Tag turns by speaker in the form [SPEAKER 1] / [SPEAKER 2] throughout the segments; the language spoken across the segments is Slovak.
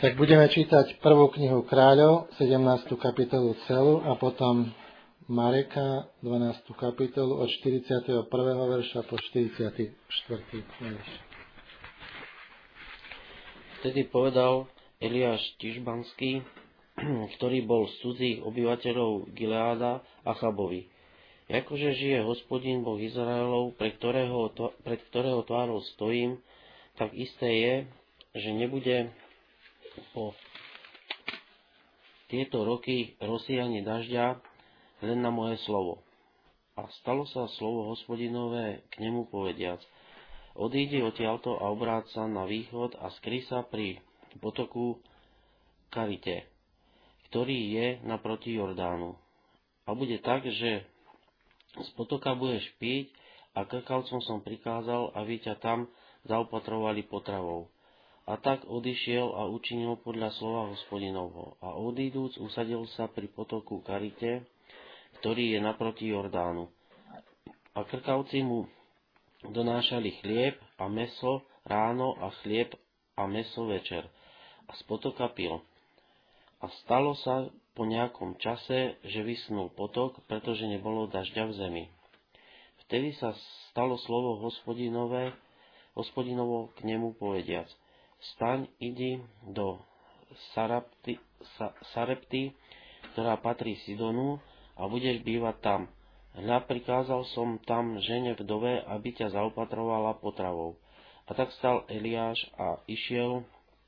[SPEAKER 1] Tak budeme čítať prvú knihu Kráľov, 17. kapitolu celú a potom Mareka, 12. kapitolu od 41. verša po 44. verš.
[SPEAKER 2] Vtedy povedal Eliáš Tišbanský, ktorý bol z cudzích obyvateľov Gileáda, Achabovi: Jakože žije Hospodin Boh Izraelov, pred ktorého tvárou stojím, tak isté je, že nebude po tieto roky rosy ani dažďa, len na moje slovo. A stalo sa slovo Hospodinové k nemu povediac: Odíde odtiaľto a obráť sa na východ a skry sa pri potoku Karite, ktorý je naproti Jordánu. A bude tak, že z potoka budeš piť, a krkavcom som prikázal, aby ťa tam zaopatrovali potravou. A tak odišiel a učinil podľa slova Hospodinovho. A odídúc usadil sa pri potoku Karite, ktorý je naproti Jordánu. A krkavci mu donášali chlieb a mäso ráno a chlieb a mäso večer. A z potoka pil. A stalo sa po nejakom čase, že vysnul potok, pretože nebolo dažďa v zemi. Vtedy sa stalo slovo Hospodinovo k nemu povediac: Vstaň, idi do Sarepty, ktorá patrí Sidonu, a budeš bývať tam. Hľa, prikázal som tam žene vdove, aby ťa zaopatrovala potravou. A tak stal Eliáš a išiel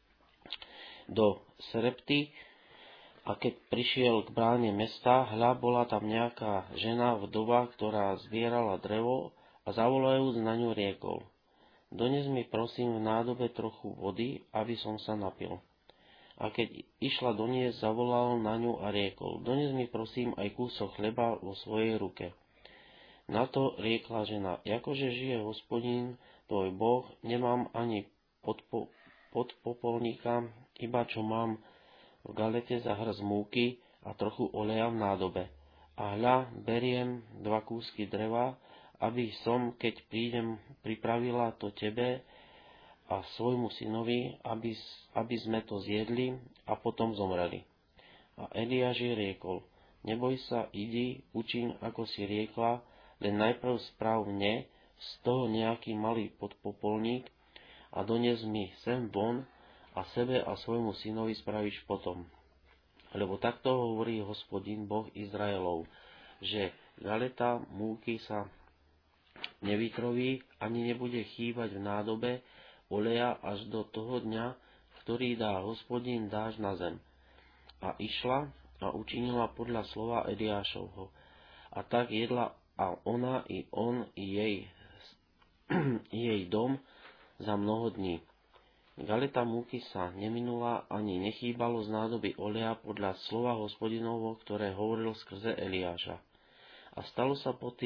[SPEAKER 2] do Sarepty, a keď prišiel k bráne mesta, hľa, bola tam nejaká žena vdova, ktorá zbierala drevo, a zavolajúc na ňu riekol: Dones mi prosím v nádobe trochu vody, aby som sa napil. A keď išla doniesť, zavolal na ňu a riekol: Dones mi prosím aj kúsok chleba vo svojej ruke. Na to riekla žena: Jakože žije Hospodin tvoj Boh, nemám ani podpopolníka, iba čo mám v galete za hrst múky a trochu oleja v nádobe. A hľa, beriem 2 kúsky dreva, aby som, keď prídem, pripravila to tebe a svojmu synovi, aby sme to zjedli a potom zomreli. A Eliáš jej riekol: Neboj sa, idi, učiň, ako si riekla, len najprv správ mne z toho nejaký malý podpopolník a donies mi sem von, a sebe a svojmu synovi spravíš potom. Lebo takto hovorí Hospodin Boh Izraelov, že galeta múky sa nevytroví, ani nebude chýbať v nádobe oleja až do toho dňa, ktorý dá Hospodin dážď na zem. A išla a učinila podľa slova Eliášovho. A tak jedla a ona i on i jej dom za mnoho dní. Galeta múky sa neminula, ani nechýbalo z nádoby oleja podľa slova Hospodinovho, ktoré hovoril skrze Eliáša. A stalo sa po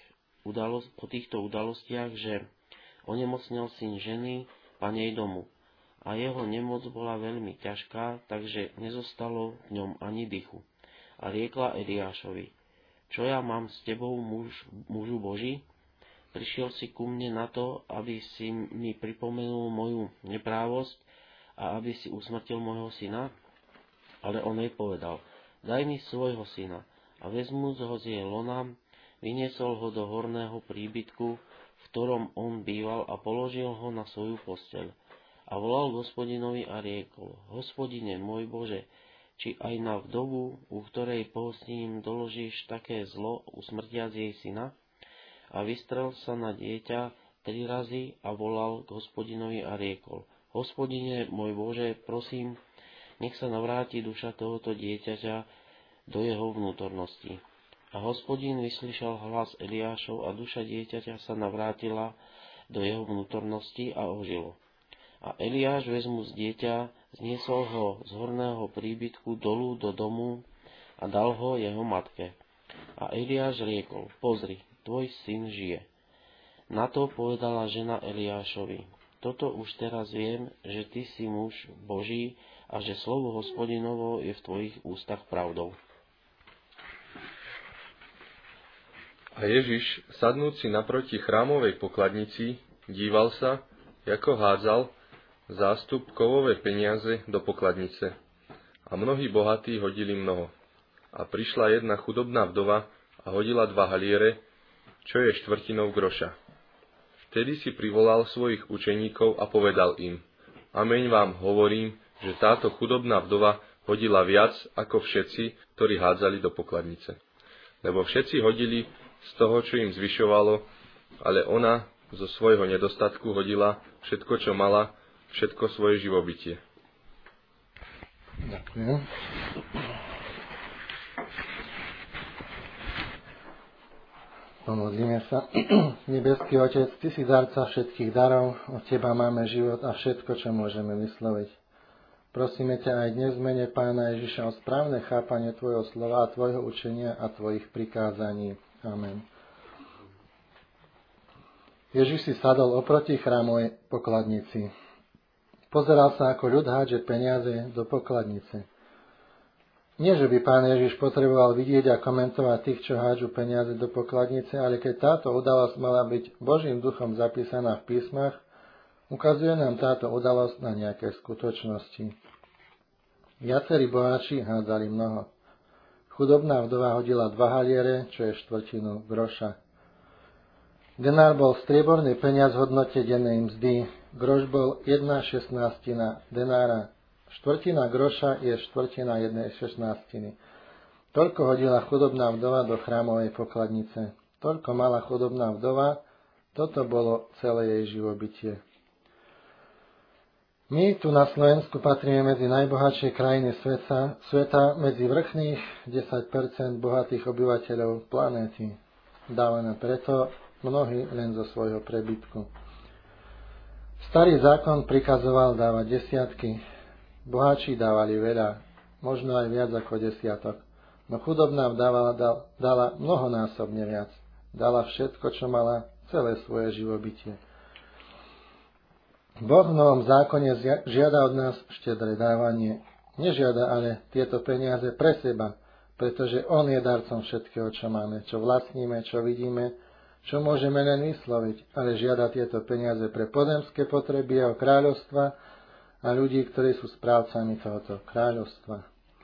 [SPEAKER 2] týchto udalostiach, že onemocnel syn ženy, panej domu. A jeho nemoc bola veľmi ťažká, takže nezostalo v ňom ani dychu. A riekla Eliášovi: Čo ja mám s tebou, mužu Boží? Prišiel si ku mne na to, aby si mi pripomenul moju neprávosť a aby si usmrtil môjho syna? Ale on jej povedal: Daj mi svojho syna. A vezmúc ho z jej lona, vyniesol ho do horného príbytku, v ktorom on býval, a položil ho na svoju posteľ. A volal Hospodinovi a riekol: Hospodine, môj Bože, či aj na vdovu, u ktorej pohostím, doložíš také zlo, usmrtiac jej syna? A vystrel sa na dieťa 3 razy a volal k Hospodinovi a riekol: Hospodine, môj Bože, prosím, nech sa navráti duša tohoto dieťaťa do jeho vnútornosti. A Hospodin vyslyšal hlas Eliášov a duša dieťaťa sa navrátila do jeho vnútornosti a ožilo. A Eliáš, vezmúc dieťa, zniesol ho z horného príbytku dolu do domu a dal ho jeho matke. A Eliáš riekol: Pozri, tvoj syn žije. Na to povedala žena Eliášovi: Toto už teraz viem, že ty si muž Boží a že slovo Hospodinovo je v tvojich ústach pravdou.
[SPEAKER 3] A Ježiš, sadnúci naproti chrámovej pokladnici, díval sa, ako hádzal, zástup kovové peniaze do pokladnice. A mnohí bohatí hodili mnoho. A prišla jedna chudobná vdova a hodila 2 haliere, čo je štvrtinou groša. Vtedy si privolal svojich učeníkov a povedal im: Ameň vám hovorím, že táto chudobná vdova hodila viac ako všetci, ktorí hádzali do pokladnice. Lebo všetci hodili z toho, čo im zvyšovalo, ale ona zo svojho nedostatku hodila všetko, čo mala, všetko svoje živobytie.
[SPEAKER 1] Ďakujem. Pomodlíme sa. Nebeský Otec, Ty si darca všetkých darov, od Teba máme život a všetko, čo môžeme vysloviť. Prosíme ťa aj dnes v mene Pána Ježiša o správne chápanie Tvojho slova a Tvojho učenia a Tvojich prikázaní. Amen. Ježiš si sadol oproti chrámovej pokladnici. Pozeral sa, ako ľud hádže peniaze do pokladnice. Nie, že by Pán Ježiš potreboval vidieť a komentovať tých, čo hádžu peniaze do pokladnice, ale keď táto udalosť mala byť Božím duchom zapísaná v písmach, ukazuje nám táto udalosť na nejaké skutočnosti. Viacerí boháči hádzali mnoho. Chudobná vdova hodila 2 haliere, čo je štvrtinu groša. Denár bol strieborný peniaz v hodnote dennej mzdy. Groš bol 1/16 denára. Štvrtina groša je štvrtina 1/16. Toľko hodila chudobná vdova do chrámovej pokladnice. Toľko mala chudobná vdova, toto bolo celé jej živobytie. My tu na Slovensku patríme medzi najbohatšie krajiny sveta, medzi vrchných 10% bohatých obyvateľov planéty. Dávame preto mnohí len zo svojho prebytku. Starý zákon prikazoval dávať desiatky. Boháči dávali veľa, možno aj viac ako desiatok. No chudobná vdava dala mnohonásobne viac. Dala všetko, čo mala, celé svoje živobytie. Boh v novom zákone žiada od nás štedré dávanie. Nežiada ale tieto peniaze pre seba, pretože On je darcom všetkého, čo máme, čo vlastníme, čo vidíme, čo môžeme len vysloviť, ale žiada tieto peniaze pre pozemské potreby Jeho kráľovstva a ľudí, ktorí sú správcami tohoto kráľovstva.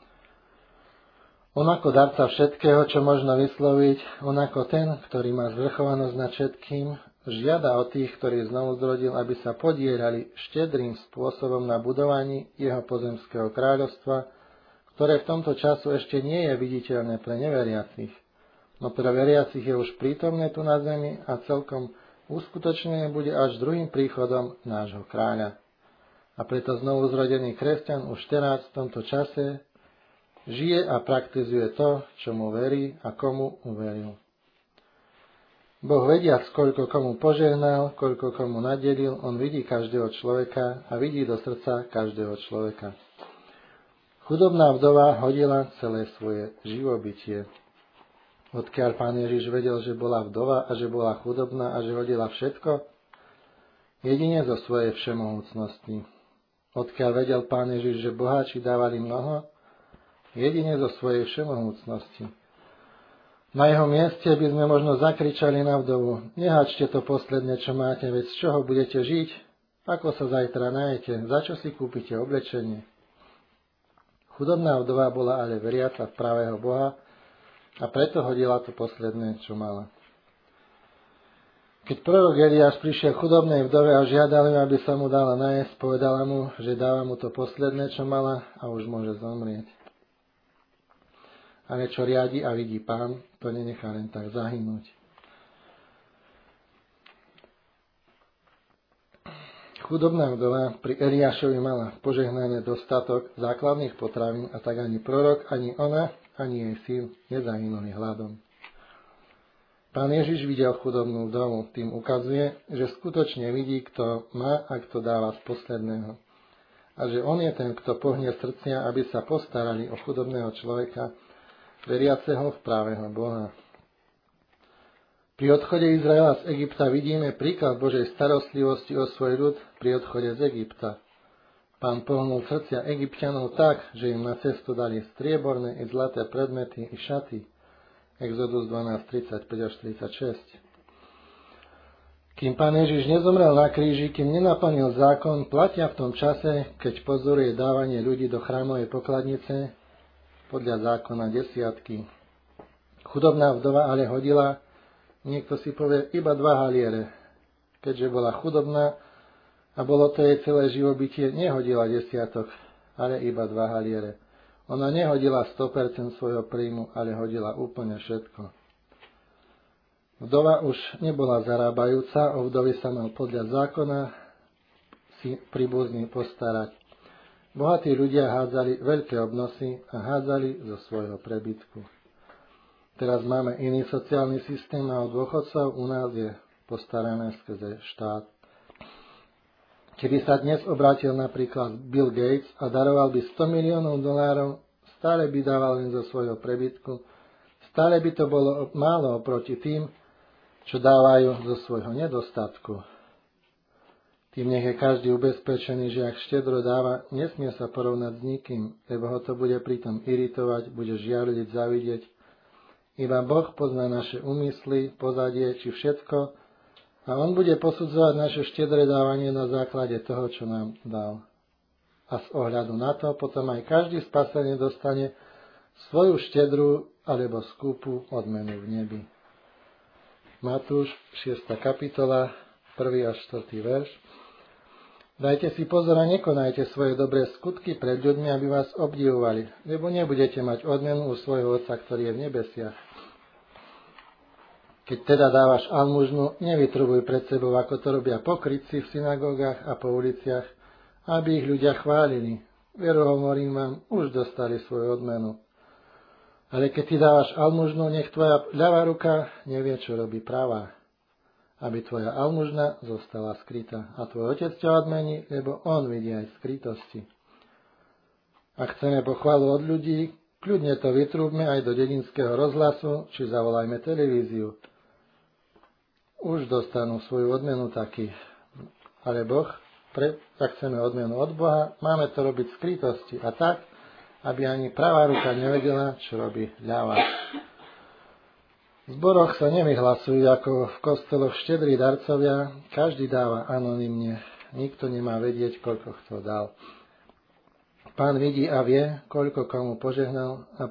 [SPEAKER 1] On ako darca všetkého, čo možno vysloviť, on ako ten, ktorý má zvrchovanosť nad všetkým, žiada od tých, ktorých znovu zrodil, aby sa podieľali štedrým spôsobom na budovaní jeho pozemského kráľovstva, ktoré v tomto času ešte nie je viditeľné pre neveriacich. No pre veriacich je už prítomné tu na zemi a celkom uskutočnené bude až druhým príchodom nášho kráľa. A preto znovu zrodený kresťan už teraz v tomto čase žije a praktizuje to, čo mu verí a komu uveril. Boh vediac, koľko komu požehnal, koľko komu nadelil, on vidí každého človeka a vidí do srdca každého človeka. Chudobná vdova hodila celé svoje živobytie. Odkiaľ Pán Ježiš vedel, že bola vdova a že bola chudobná a že hodila všetko? Jedine zo svojej všemohúcnosti. Odkiaľ vedel Pán Ježiš, že boháči dávali mnoho? Jedine zo svojej všemohúcnosti. Na jeho mieste by sme možno zakričali na vdovu: nehačte to posledné, čo máte, veď z čoho budete žiť? Ako sa zajtra najete? Za čo si kúpite oblečenie? Chudobná vdova bola ale veriaca v pravého Boha a preto hodila to posledné, čo mala. Keď prorok Eliáš prišiel chudobnej vdove a žiadal ju, aby sa mu dala najesť, povedala mu, že dáva mu to posledné, čo mala a už môže zomrieť. Ale čo riadi a vidí Pán, to nenechá len tak zahynúť. Chudobná vdova pri Eliášovi mala požehnanie dostatok základných potravín a tak ani prorok, ani ona, ani jej syn nezahynuli hladom. Pán Ježiš videl chudobnú vdovu, tým ukazuje, že skutočne vidí, kto má a kto dáva z posledného. A že on je ten, kto pohnie srdcia, aby sa postarali o chudobného človeka, veriaceho v pravého Boha. Pri odchode Izraela z Egypta vidíme príklad Božej starostlivosti o svoj ľud pri odchode z Egypta. Pán pohnul srdcia Egypťanov tak, že im na cestu dali strieborné i zlaté predmety i šaty. Exodus 12:35-36. Kým Pán Ježiš nezomrel na kríži, kým nenaplnil zákon, platia v tom čase, keď pozoruje dávanie ľudí do chrámovej pokladnice, podľa zákona desiatky. Chudobná vdova ale hodila, niekto si povie, iba 2 haliere. Keďže bola chudobná a bolo to jej celé živobytie, nehodila desiatok, ale iba 2 haliere. Ona nehodila 100% svojho príjmu, ale hodila úplne všetko. Vdova už nebola zarábajúca, o vdovy sa mal podľa zákona si príbuzný postarať. Bohatí ľudia hádzali veľké obnosy a hádzali zo svojho prebytku. Teraz máme iný sociálny systém a od dôchodcov u nás je postarané skrze štát. Keby sa dnes obrátil napríklad Bill Gates a daroval by $100 miliónov, stále by dával len zo svojho prebytku, stále by to bolo málo oproti tým, čo dávajú zo svojho nedostatku. Tým nech je každý ubezpečený, že ak štedro dáva, nesmie sa porovnať s nikým, lebo ho to bude pritom iritovať, bude žiarliť, závidieť. Iba Boh pozná naše úmysly, pozadie či všetko a On bude posudzovať naše štedré dávanie na základe toho, čo nám dal. A z ohľadu na to potom aj každý spasený dostane svoju štedrú alebo skúpu odmenu v nebi. Matúš, 6. kapitola, 1. až 4. verš. Dajte si pozor a nekonajte svoje dobré skutky pred ľuďmi, aby vás obdivovali, lebo nebudete mať odmenu u svojho Otca, ktorý je v nebesiach. Keď teda dávaš almužnu, nevytrubuj pred sebou, ako to robia pokrytci v synagógach a po uliciach, aby ich ľudia chválili. Veru hovorím vám, už dostali svoju odmenu. Ale keď ty dávaš almužnu, nech tvoja ľavá ruka nevie, čo robí pravá, aby tvoja almužna zostala skrytá. A tvoj Otec ťa odmení, lebo On vidí aj skrytosti. Ak chceme pochvalu od ľudí, kľudne to vytrúbme aj do dedinského rozhlasu, či zavolajme televíziu. Už dostanú svoju odmenu taký. Ale ak chceme odmenu od Boha, máme to robiť v skrytosti a tak, aby ani pravá ruka nevedela, čo robí ľavá. V zboroch sa nevyhlasujú ako v kosteloch štedrí darcovia, každý dáva anonymne, nikto nemá vedieť, koľko kto dal. Pán vidí a vie, koľko komu požehnal a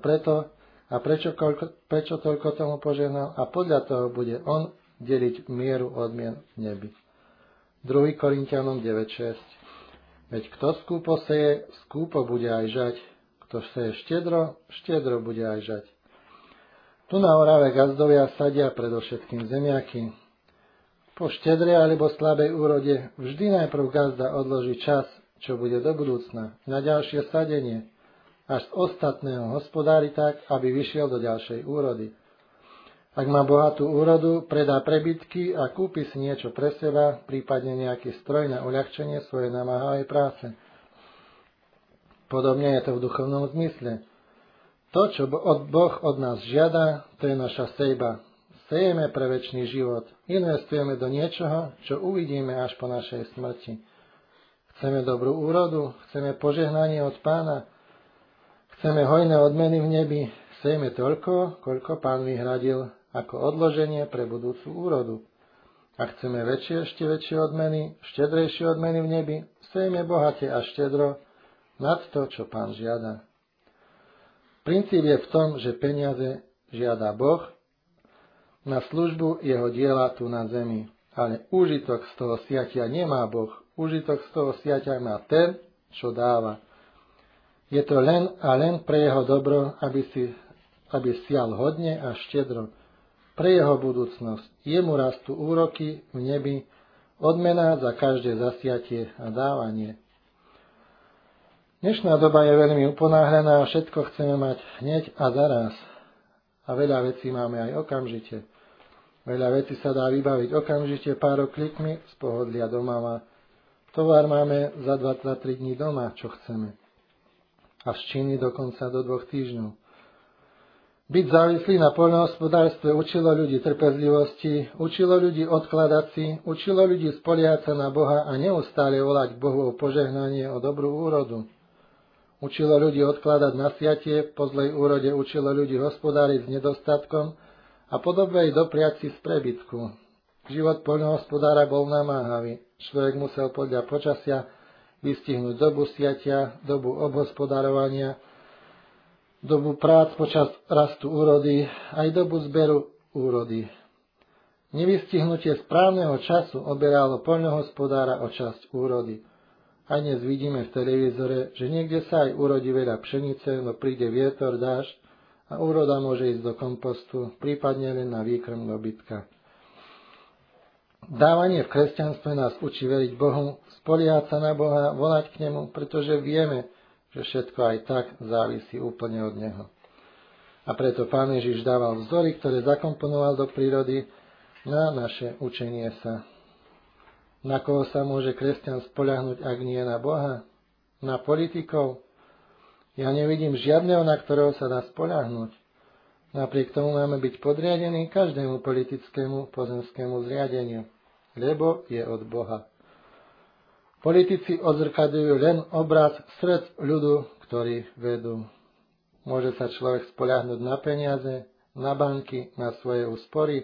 [SPEAKER 1] prečo toľko tomu požehnal a podľa toho bude on deliť mieru odmien v nebi. 2. Korinťanom 9.6. Veď kto skúpo seje, skúpo bude aj žať, kto seje štedro, štedro bude aj žať. Tu na Orave gazdovia sadia predovšetkým zemiaky. Po štedrej alebo slabej úrode vždy najprv gazda odloží čas, čo bude do budúcna, na ďalšie sadenie, až z ostatného hospodári tak, aby vyšiel do ďalšej úrody. Ak má bohatú úrodu, predá prebytky a kúpi si niečo pre seba, prípadne nejaký stroj na uľahčenie svojej namáhavej práce. Podobne je to v duchovnom zmysle. To, čo Boh od nás žiada, to je naša sejba. Sejeme pre večný život. Investujeme do niečoho, čo uvidíme až po našej smrti. Chceme dobrú úrodu, chceme požehnanie od Pána, chceme hojné odmeny v nebi. Sejme toľko, koľko Pán vyhradil ako odloženie pre budúcu úrodu. Ak chceme ešte väčšie odmeny, štedrejšie odmeny v nebi, sejme bohate a štedro nad to, čo Pán žiada. Princíp je v tom, že peniaze žiada Boh na službu jeho diela tu na zemi. Ale užitok z toho siatia nemá Boh. Užitok z toho siatia má ten, čo dáva. Je to len a len pre jeho dobro, aby sial hodne a štedro. Pre jeho budúcnosť. Jemu rastú úroky v nebi, odmena za každé zasiatie a dávanie. Dnešná doba je veľmi uponáhľaná a všetko chceme mať hneď a zaraz. A veľa vecí máme aj okamžite. Veľa vecí sa dá vybaviť okamžite pár klikmi z pohodlia doma. Tovar máme za 2-3 dní doma, čo chceme. A z Číny dokonca do 2 týždňov. Byť závislý na poľnohospodárstve učilo ľudí trpezlivosti, učilo ľudí odkladať si, učilo ľudí spoliehať sa na Boha a neustále volať Bohu o požehnanie, o dobrú úrodu. Učilo ľudí odkladať na siatie, po zlej úrode učilo ľudí hospodáriť s nedostatkom a po dobrej dopriať si z prebytku. Život poľnohospodára bol namáhavý. Človek musel podľa počasia vystihnúť dobu siatia, dobu obhospodárovania, dobu prác počas rastu úrody, aj dobu zberu úrody. Nevystihnutie správneho času obieralo poľnohospodára o časť úrody. Aj dnes vidíme v televízore, že niekde sa aj urodí veľa pšenice, no príde vietor, dážď a úroda môže ísť do kompostu, prípadne len na výkrm dobytka. Dávanie v kresťanstve nás učí veriť Bohu, spoliehať sa na Boha, volať k Nemu, pretože vieme, že všetko aj tak závisí úplne od Neho. A preto Pán Ježiš dával vzory, ktoré zakomponoval do prírody na naše učenie sa. Na koho sa môže kresťan spoľahnúť, ak nie na Boha? Na politikov? Ja nevidím žiadneho, na ktorého sa dá spoľahnúť. Napriek tomu máme byť podriadení každému politickému pozemskému zriadeniu, lebo je od Boha. Politici odzrkadľujú len obraz srdc ľudu, ktorý vedú. Môže sa človek spoľahnúť na peniaze, na banky, na svoje úspory.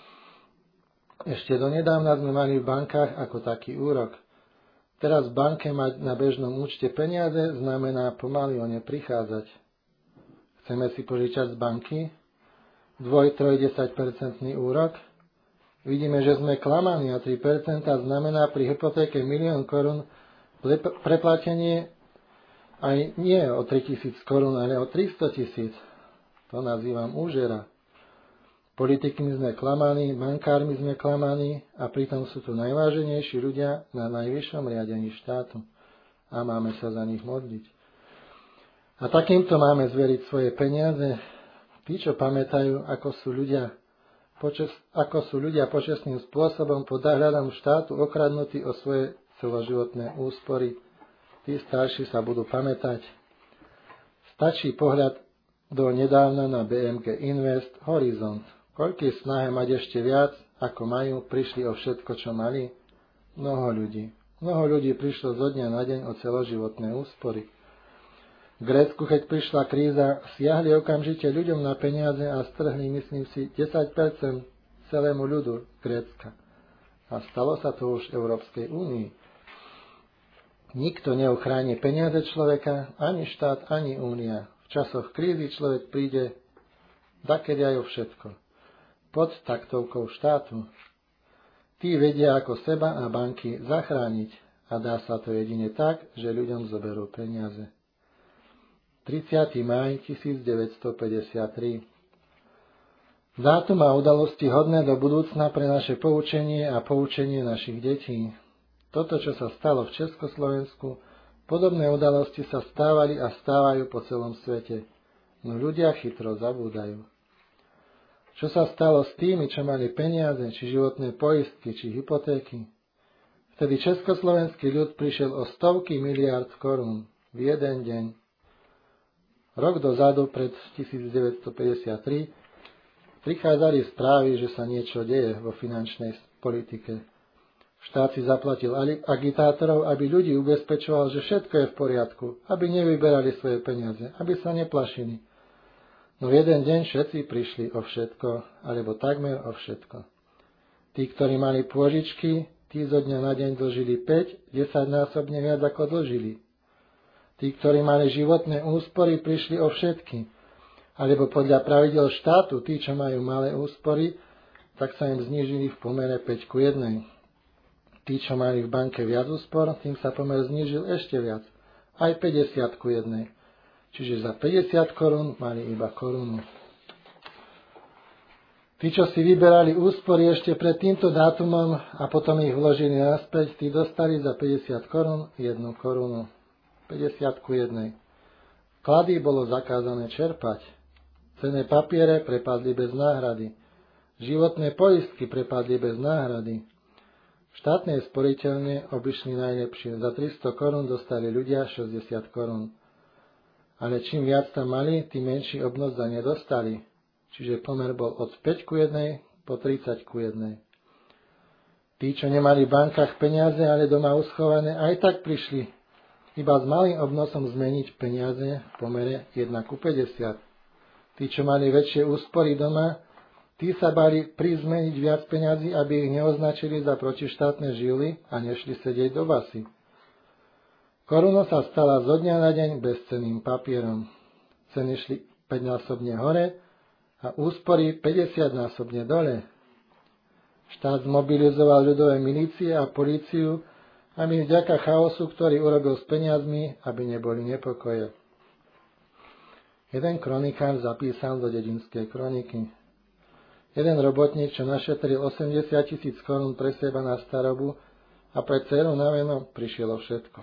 [SPEAKER 1] Ešte donedávna sme mali v bankách ako taký úrok. Teraz v banke mať na bežnom účte peniaze znamená pomaly o ne prichádzať. Chceme si požičať z banky 2, 3, 10% úrok. Vidíme, že sme klamaní a 3% znamená pri hypotéke 1 000 000 korún preplatenie aj nie o 3 000 korún, ale o 300 000. To nazývam úžera. Politikmi sme klamaní, bankármi sme klamaní a pritom sú tu najváženejší ľudia na najvyššom riadení štátu a máme sa za nich modliť. A takýmto máme zveriť svoje peniaze. Tí, čo pamätajú, ako sú ľudia počestným spôsobom pod dohľadom štátu okradnutí o svoje celoživotné úspory, tí starší sa budú pamätať. Stačí pohľad do nedávna na BMG Invest Horizont. Koľký snahe mať ešte viac, ako majú, prišli o všetko, čo mali? Mnoho ľudí prišlo zo dňa na deň o celoživotné úspory. V Grécku, keď prišla kríza, siahli okamžite ľuďom na peniaze a strhli, myslím si, 10% celému ľudu Grécka. A stalo sa to už v Európskej únii. Nikto neuchráni peniaze človeka, ani štát, ani únia. V časoch krízy človek príde dakedy aj o všetko. Pod taktovkou štátu. Tí vedia, ako seba a banky zachrániť a dá sa to jedine tak, že ľuďom zoberú peniaze. 30. máj 1953. Dátum a udalosti hodné do budúcna pre naše poučenie a poučenie našich detí. Toto, čo sa stalo v Československu, podobné udalosti sa stávali a stávajú po celom svete, no ľudia chytro zabúdajú. Čo sa stalo s tými, čo mali peniaze, či životné poistky, či hypotéky? Vtedy československý ľud prišiel o stovky miliárd korún v jeden deň. Rok dozadu, pred 1953, prichádzali správy, že sa niečo deje vo finančnej politike. Štát si zaplatil agitátorov, aby ľudí ubezpečoval, že všetko je v poriadku, aby nevyberali svoje peniaze, aby sa neplašili. No v jeden deň všetci prišli o všetko, alebo takmer o všetko. Tí, ktorí mali pôžičky, tí zo dňa na deň dlžili 5-10 násobne viac ako dlžili. Tí, ktorí mali životné úspory, prišli o všetky. Alebo podľa pravidel štátu, tí, čo majú malé úspory, tak sa im znížili v pomere 5:1. Tí, čo mali v banke viac úspor, tým sa pomer znížil ešte viac. Aj 50:1. Čiže za 50 korún mali iba korunu. Tí, čo si vyberali úspory ešte pred týmto dátumom a potom ich vložili naspäť, tí dostali za 50 korún 1 korunu. 50:1. Vklady bolo zakázané čerpať. Cenné papiere prepadli bez náhrady. Životné poistky prepadli bez náhrady. Štátne sporiteľne obišli najlepšie. Za 300 korún dostali ľudia 60 korún. Ale čím viac tam mali, tým menší obnos za ne dostali. Čiže pomer bol od 5:1 po 30:1. Tí, čo nemali v bankách peniaze, ale doma uschované, aj tak prišli iba s malým obnosom zmeniť peniaze v pomere 1:50. Tí, čo mali väčšie úspory doma, Tí sa bali prizmeniť viac peňazí, aby ich neoznačili za protištátne živly a nešli sedieť do basy. Koruna sa stala zo dňa na deň bezcenným papierom. Ceny šli 5-násobne hore a úspory 50-násobne dole. Štát zmobilizoval ľudové milície a políciu, aby vďaka chaosu, ktorý urobil s peniazmi, aby neboli nepokoje. Jeden kronikár zapísal do dedinskej kroniky. Jeden robotník, čo našetril 80 000 korún pre seba na starobu a pre dceru na veno, prišielo všetko.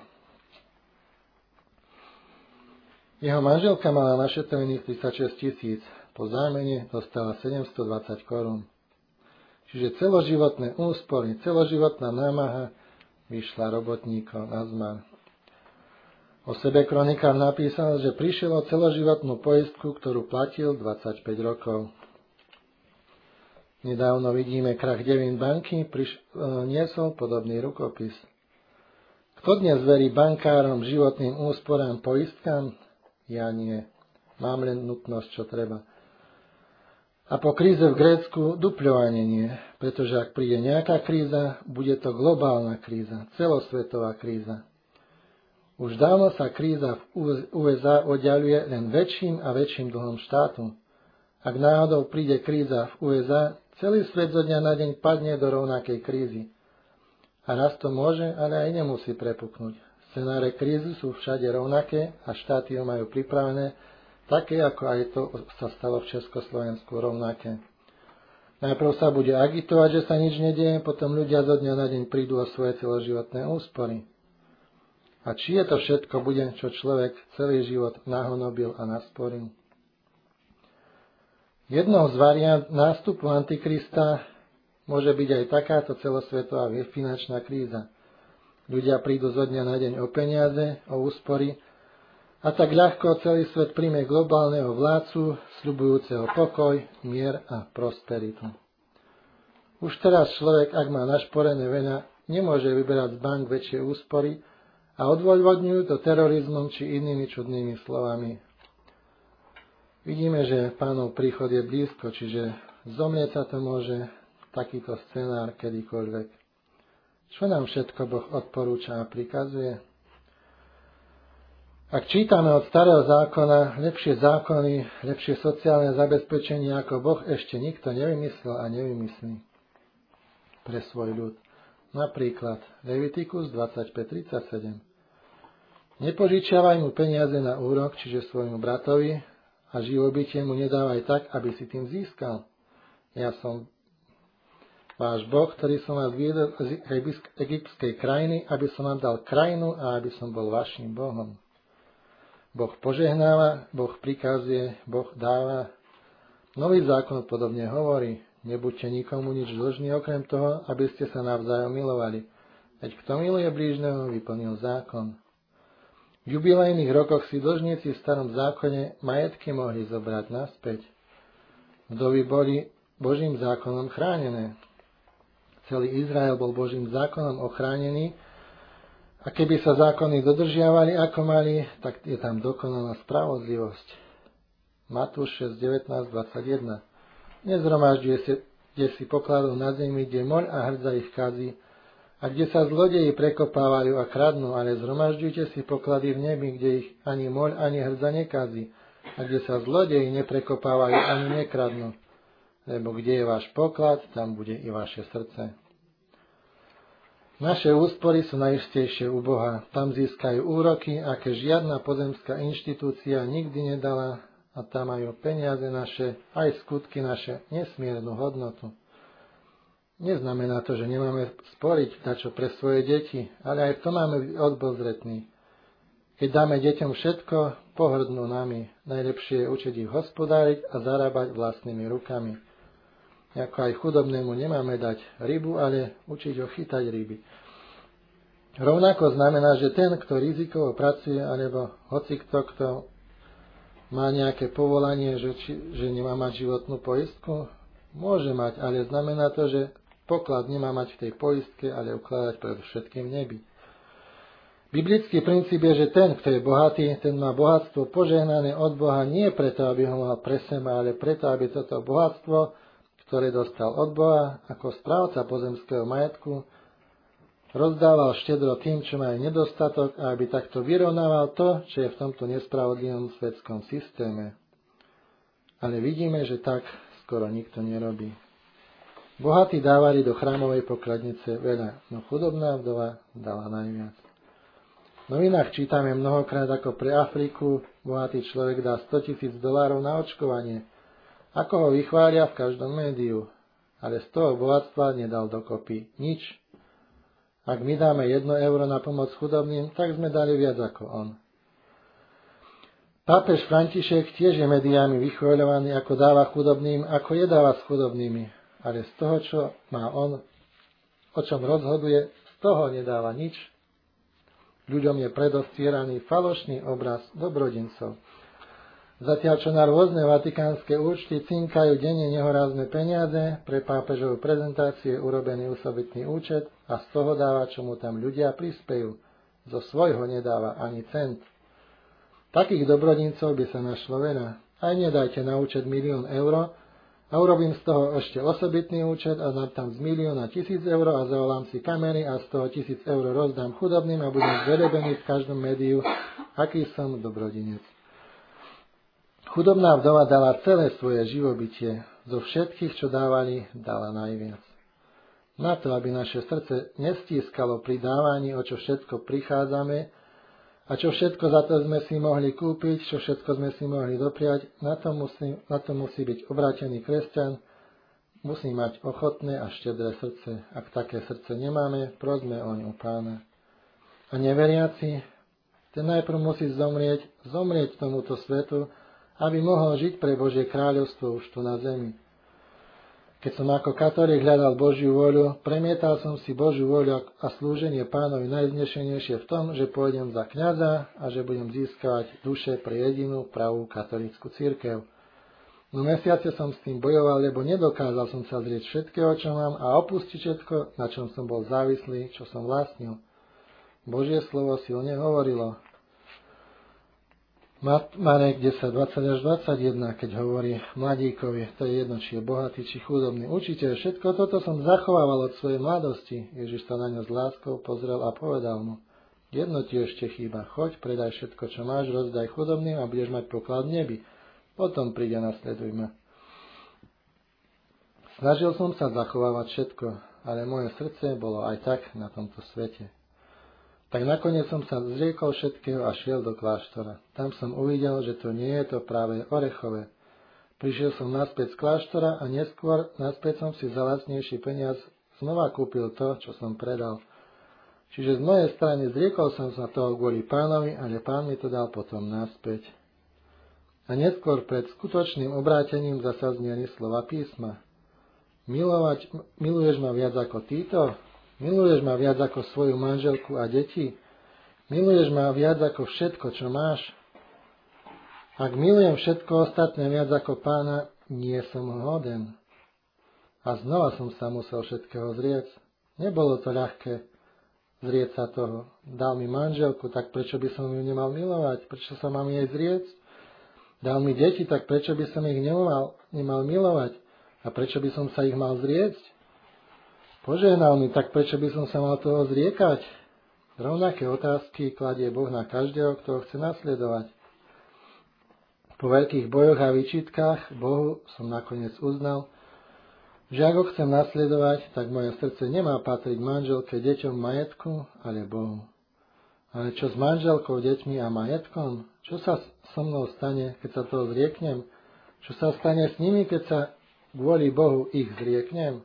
[SPEAKER 1] Jeho manželka mala našetrených 36 000, po zámene dostala 720 korún. Čiže celoživotné úspory, celoživotná námaha vyšla robotníkov na zmar. O sebe kronikár napísal, že prišiel o celoživotnú poistku, ktorú platil 25 rokov. Nedávno vidíme krach Devin banky, niesol podobný rukopis. Kto dnes verí bankárom, životným úsporám, poistkám? Ja nie. Mám len nutnosť, čo treba. A po kríze v Grécku dupľovanie nie, pretože ak príde nejaká kríza, bude to globálna kríza, celosvetová kríza. Už dávno sa kríza v USA oddiaľuje len väčším a väčším dlhom štátu. Ak náhodou príde kríza v USA, celý svet zo dňa na deň padne do rovnakej krízy. A raz to môže, ale aj nemusí prepuknúť. Scenáre krízy sú všade rovnaké a štáty ho majú pripravené, také ako aj to sa stalo v Československu rovnaké. Najprv sa bude agitovať, že sa nič nedieje, potom ľudia zo dňa na deň prídu o svoje celoživotné úspory. A či je to všetko bude, čo človek celý život nahonobil a nasporil? Jednou z variant nástupu Antikrista môže byť aj takáto celosvetová finančná kríza. Ľudia prídu zo dňa na deň o peniaze, o úspory a tak ľahko celý svet príjme globálneho vládcu, sľubujúceho pokoj, mier a prosperitu. Už teraz človek, ak má našporené veľa, nemôže vyberať z bank väčšie úspory a odôvodňujú to terorizmom či inými čudnými slovami. Vidíme, že Pánov príchod je blízko, čiže zomrieť sa to môže takýto scenár kedykoľvek. Čo nám všetko Boh odporúča a prikazuje? Ak čítame od Starého zákona lepšie zákony, lepšie sociálne zabezpečenie ako Boh, ešte nikto nevymyslel a nevymyslí pre svoj ľud. Napríklad Levitikus 25:37. Nepožičiavaj mu peniaze na úrok, čiže svojmu bratovi, a živobytie mu nedávaj tak, aby si tým získal. Ja som váš Boh, ktorý som vás viedol z egyptskej krajiny, aby som vám dal krajinu a aby som bol vašim Bohom. Boh požehnáva, Boh prikazuje, Boh dáva. Nový zákon podobne hovorí, nebuďte nikomu nič dlžní okrem toho, aby ste sa navzájom milovali. Veď kto miluje blížneho, vyplnil zákon. V jubilejných rokoch si dlžníci v starom zákone majetky mohli zobrať naspäť. Vdovy boli Božím zákonom chránené. Celý Izrael bol Božím zákonom ochránený a keby sa zákony dodržiavali ako mali, tak je tam dokonalá spravodlivosť. Matúš 6:19-21. Nezhromažďuje si pokladov na zemi, kde moľ a hrdza ich kazí, a kde sa zlodeji prekopávajú a kradnú, ale zhromažďujte si poklady v nebi, kde ich ani moľ, ani hrdza nekazí, a kde sa zlodeji neprekopávajú ani nekradnú. Lebo kde je váš poklad, tam bude i vaše srdce. Naše úspory sú najistejšie u Boha. Tam získajú úroky, aké žiadna pozemská inštitúcia nikdy nedala, a tam majú peniaze naše, aj skutky naše, nesmiernu hodnotu. Neznamená to, že nemáme sporiť dačo pre svoje deti, ale aj to máme byť obozretní. Keď dáme deťom všetko, pohrdnú nami. Najlepšie je učiť ich hospodáriť a zarábať vlastnými rukami. Ako aj chudobnému nemáme dať rybu, ale učiť ho chytať ryby. Rovnako znamená, že ten, kto rizikovo pracuje, alebo hoci kto má nejaké povolanie, že nemá mať životnú poistku, môže mať, ale znamená to, že poklad nemá mať v tej poistke, ale ukladať predovšetkým v nebi. Biblický princíp je, že ten, kto je bohatý, ten má bohatstvo požehnané od Boha nie preto, aby ho mal pre seba, ale preto, aby toto bohatstvo, ktoré dostal od Boha ako správca pozemského majetku, rozdával štedro tým, čo majú nedostatok, a aby takto vyrovnával to, čo je v tomto nespravodlivom svetskom systéme. Ale vidíme, že tak skoro nikto nerobí. Bohatí dávali do chrámovej pokladnice veľa, no chudobná vdova dala najviac. V novinách čítame mnohokrát, ako pre Afriku bohatý človek dá $100,000 na očkovanie, ako ho vychvália v každom médiu, ale z toho bohatstva nedal dokopy nič. Ak my dáme 1 euro na pomoc chudobným, tak sme dali viac ako on. Pápež František tiež je médiami vychváľovaný, ako dáva chudobným, ako jedáva s chudobnými, ale z toho, čo má on, o čom rozhoduje, z toho nedáva nič. Ľuďom je predostieraný falošný obraz dobrodincov. Zatiaľ, čo na rôzne vatikánske účty cinkajú denne nehorázne peniaze, pre pápežovú prezentáciu je urobený osobitný účet a z toho dáva, čo mu tam ľudia prispejú. Zo svojho nedáva ani cent. Takých dobrodincov by sa našlo veľa. Aj nedajte na účet 1 000 000 eur a urobím z toho ešte osobitný účet a dám tam z 1 000 000 1 000 eur a zavolám si kamery a z toho 1 000 eur rozdám chudobným a budem zverebený v každom médiu, aký som dobrodinec. Chudobná vdova dala celé svoje živobytie. Zo všetkých, čo dávali, dala najviac. Na to, aby naše srdce nestískalo pri dávaní, o čo všetko prichádzame a čo všetko za to sme si mohli kúpiť, čo všetko sme si mohli dopriať, na to musí byť obrátený kresťan, musí mať ochotné a štedré srdce. Ak také srdce nemáme, prosme oň u Pána. A neveriaci, ten najprv musí zomrieť tomuto svetu, aby mohol žiť pre Božie kráľovstvo už tu na zemi. Keď som ako katolík hľadal Božiu voľu, premietal som si Božiu voľu a slúženie Pánovi najvznešenejšie v tom, že pôjdem za kňaza a že budem získavať duše pre jedinú pravú katolícku cirkev. No mesiace som s tým bojoval, lebo nedokázal som sa zrieť všetkého, čo mám a opustiť všetko, na čom som bol závislý, čo som vlastnil. Božie slovo silne hovorilo. Marek 10:20-21, keď hovorí mladíkovi, to je jedno, či je bohatý, či chudobný. Učiteľ, všetko toto som zachovával od svojej mladosti. Ježiš sa na ňo s láskou pozrel a povedal mu, jedno ti ešte chýba, choď, predaj všetko, čo máš, rozdaj chudobným a budeš mať poklad v nebi. Potom príde, nasleduj ma. Snažil som sa zachovávať všetko, ale moje srdce bolo aj tak na tomto svete. Tak nakoniec som sa zriekol všetkého a šiel do kláštora. Tam som uvidel, že to nie je to práve orechové. Prišiel som naspäť z kláštora a neskôr naspäť som si za lacnejší peniaz znova kúpil to, čo som predal. Čiže z mojej strany zriekol som sa toho kvôli Pánovi, ale Pán mi to dal potom naspäť. A neskôr pred skutočným obrátením zasa zneli slova písma. Miluješ ma viac ako títo? Miluješ ma viac ako svoju manželku a deti? Miluješ ma viac ako všetko, čo máš? Ak milujem všetko ostatné viac ako Pána, nie som hoden. A znova som sa musel všetkého zrieť. Nebolo to ľahké zrieť sa toho. Dal mi manželku, tak prečo by som ju nemal milovať? Prečo sa mám jej zrieť? Dal mi deti, tak prečo by som ich nemal milovať? A prečo by som sa ich mal zrieť? Požehnal mi, tak prečo by som sa mal toho zriekať? Rovnaké otázky kladie Boh na každého, kto ho chce nasledovať. Po veľkých bojoch a výčitkách Bohu som nakoniec uznal, že ak ho chcem nasledovať, tak moje srdce nemá patriť manželke, deťom, majetku, ale Bohu. Ale čo s manželkou, deťmi a majetkom? Čo sa so mnou stane, keď sa toho zrieknem? Čo sa stane s nimi, keď sa kvôli Bohu ich zrieknem?